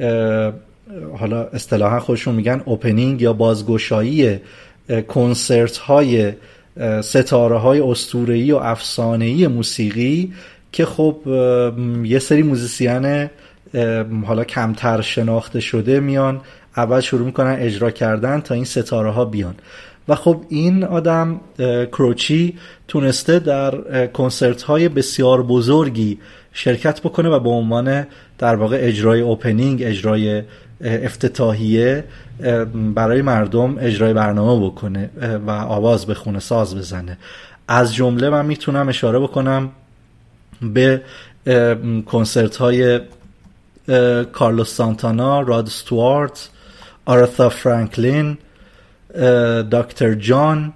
حالا اصطلاحا خودشون میگن اوپنینگ یا بازگشایی کنسرت های ستاره های اسطوره‌ای و افسانه‌ای موسیقی که خب یه سری موزیسین حالا کمتر شناخته شده میان اول شروع میکنن اجرا کردن تا این ستاره ها بیان و خب این آدم کروچی تونسته در کنسرت های بسیار بزرگی شرکت بکنه و به عنوان در واقع اجرای اوپنینگ، اجرای افتتاحیه برای مردم اجرای برنامه بکنه و آواز بخونه، ساز بزنه. از جمله من میتونم اشاره بکنم به کنسرت های کارلوس سانتانا، راد استوارت، آرتا فرانکلین، دکتر جان،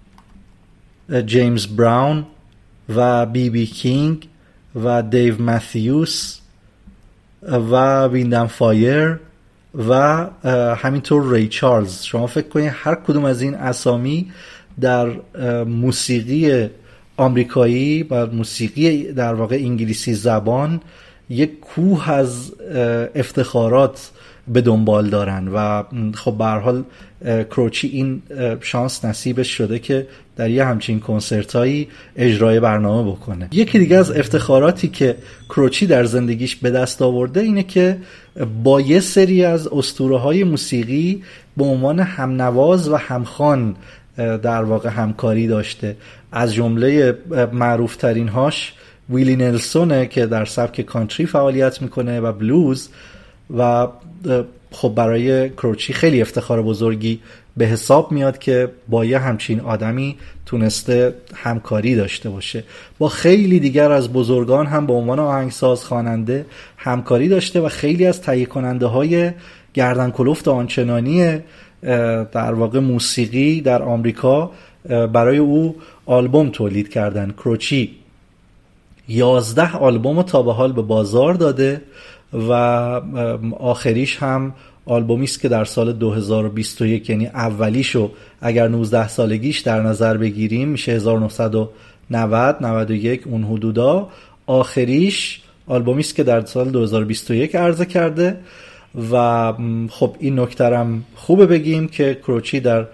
جیمز براون و بی بی کینگ و دیو ماتیوس و ویندم فایر و همینطور ری چارلز. شما فکر کنید هر کدوم از این اسامی در موسیقی آمریکایی و موسیقی در واقع انگلیسی زبان یک کوه از افتخارات به دنبال دارن و خب به هر حال کروچی این شانس نصیبش شده که در یه همچین کنسرتایی اجرای برنامه بکنه. یکی دیگه از افتخاراتی که کروچی در زندگیش به دست آورده اینه که با یه سری از اسطوره‌های موسیقی به عنوان همنواز و همخوان در واقع همکاری داشته. از جمله معروف ترین هاش ویلی نلسونه که در سبک کانتری فعالیت میکنه و بلوز و خب برای کروچی خیلی افتخار بزرگی به حساب میاد که با یه همچین آدمی تونسته همکاری داشته باشه. با خیلی دیگر از بزرگان هم به عنوان آهنگساز، خواننده همکاری داشته و خیلی از تهیه کننده های گردن کلفت آنچنانی در واقع موسیقی در آمریکا برای او آلبوم تولید کردن. کروچی 11 آلبوم تا به حال به بازار داده و آخریش هم آلبومی است که در سال 2021 یعنی اولیشو اگر 19 سالگیش در نظر بگیریم میشه 1990 91 اون حدودا. آخریش آلبومی است که در سال 2021 عرضه کرده و خب این نکته هم خوبه بگیم که کروچی در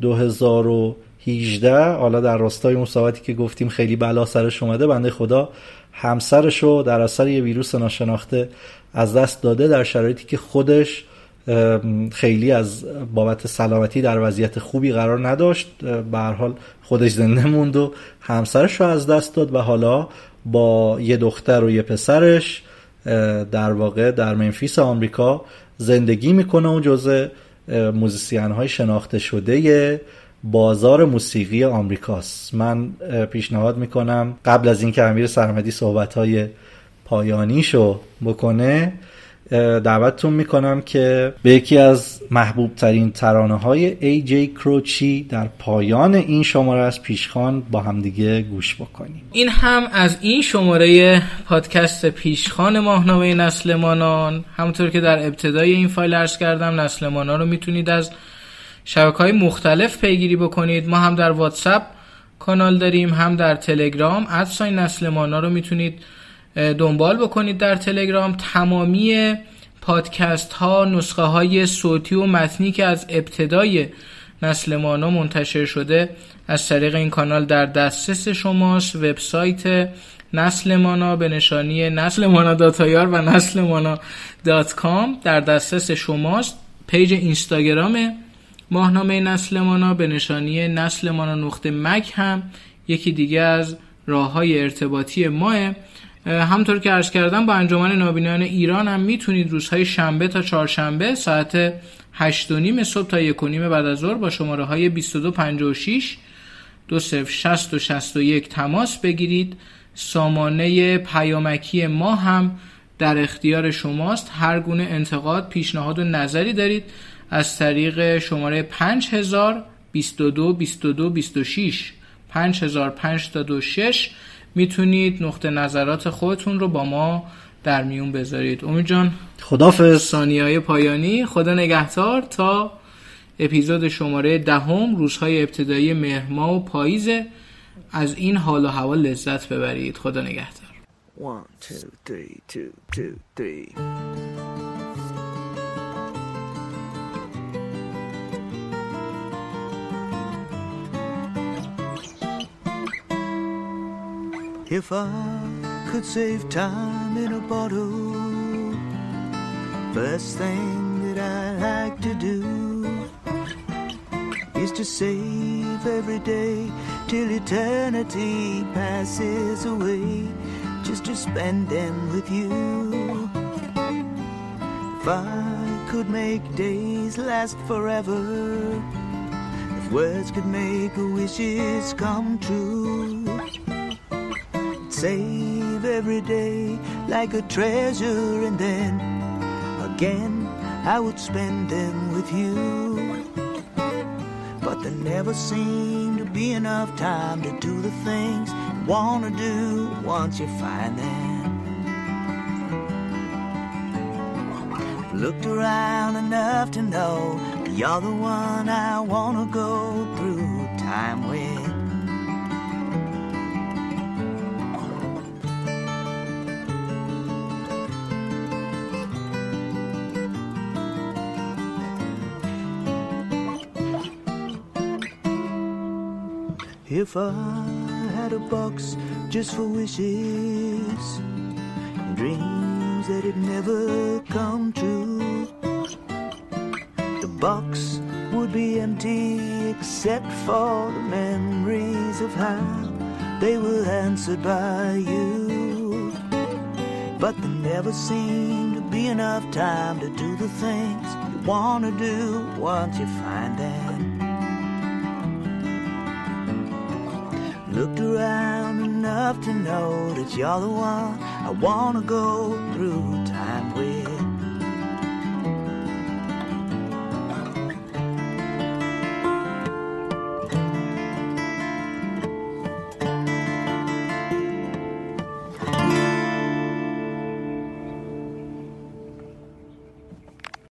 2018 حالا در راستای اون صحبتی که گفتیم خیلی بلا سرش اومده، بنده خدا همسرشو در اثر یه ویروس ناشناخته از دست داده در شرایطی که خودش خیلی از بابت سلامتی در وضعیت خوبی قرار نداشت. به هر حال خودش زنده موند و همسرش رو از دست داد و حالا با یه دختر و یه پسرش در واقع در منفیس آمریکا زندگی میکنه و جزء موزیسین های شناخته شده بازار موسیقی آمریکاست. من پیشنهاد میکنم قبل از اینکه امیر سرمدی صحبت های پایانیشو بکنه دعوتتون میکنم که به یکی از محبوب ترین ترانه های AJ کروچی در پایان این شماره از پیشخوان با همدیگه گوش بکنیم. این هم از این شماره پادکست پیشخوان ماهنامه نسل مانان. همونطور که در ابتدای این فایل عرض کردم، نسل مانان رو میتونید از شبکه‌های مختلف پیگیری بکنید. ما هم در واتساپ کانال داریم، هم در تلگرام @نسل مانا رو میتونید دنبال بکنید در تلگرام. تمامی پادکست ها، نسخه های صوتی و متنی که از ابتدای نسل مانا منتشر شده از طریق این کانال در دسترس شماست. وبسایت نسل مانا به نشانی نسلمانا.ir و نسلمانا.com در دسترس شماست. پیج اینستاگرام ماهنامه نسل مانا به نشانی نسلمانا.مک هم یکی دیگه از راه‌های ارتباطی ماه. همطور که عرض کردم با انجمن نابینایان ایران هم میتونید روزهای شنبه تا چهارشنبه ساعت 8:30 صبح تا 1:30 بعد از ظهر با شماره های 2256 2060 و 61 تماس بگیرید. سامانه پیامکی ما هم در اختیار شماست. هر گونه انتقاد، پیشنهاد و نظری دارید از طریق شماره 5000 22 22 26 5005 میتونید نقطه نظرات خودتون رو با ما در میون بذارید. امید جان خداحافظ. ثانیه‌های پایانی، خدا نگهدار تا اپیزود شماره 10 روزهای ابتدایی مهر ماه و پاییز. از این حال و هوا لذت ببرید. خدا نگهدار. 1 2 3 2 2 3 If I could save time in a bottle, first thing that I'd like to do is to save every day till eternity passes away, just to spend them with you. If I could make days last forever, if words could make wishes come true, save every day like a treasure, and then again I would spend them with you. But there never seemed to be enough time to do the things you want to do once you find them. Looked around enough to know you're the one I want to go through time with. If I had a box just for wishes, dreams that had never come true, the box would be empty except for the memories of how they were answered by you. But there never seemed to be enough time to do the things you want to do once you find them. Looked around enough to know that you're the one I want to go through time with.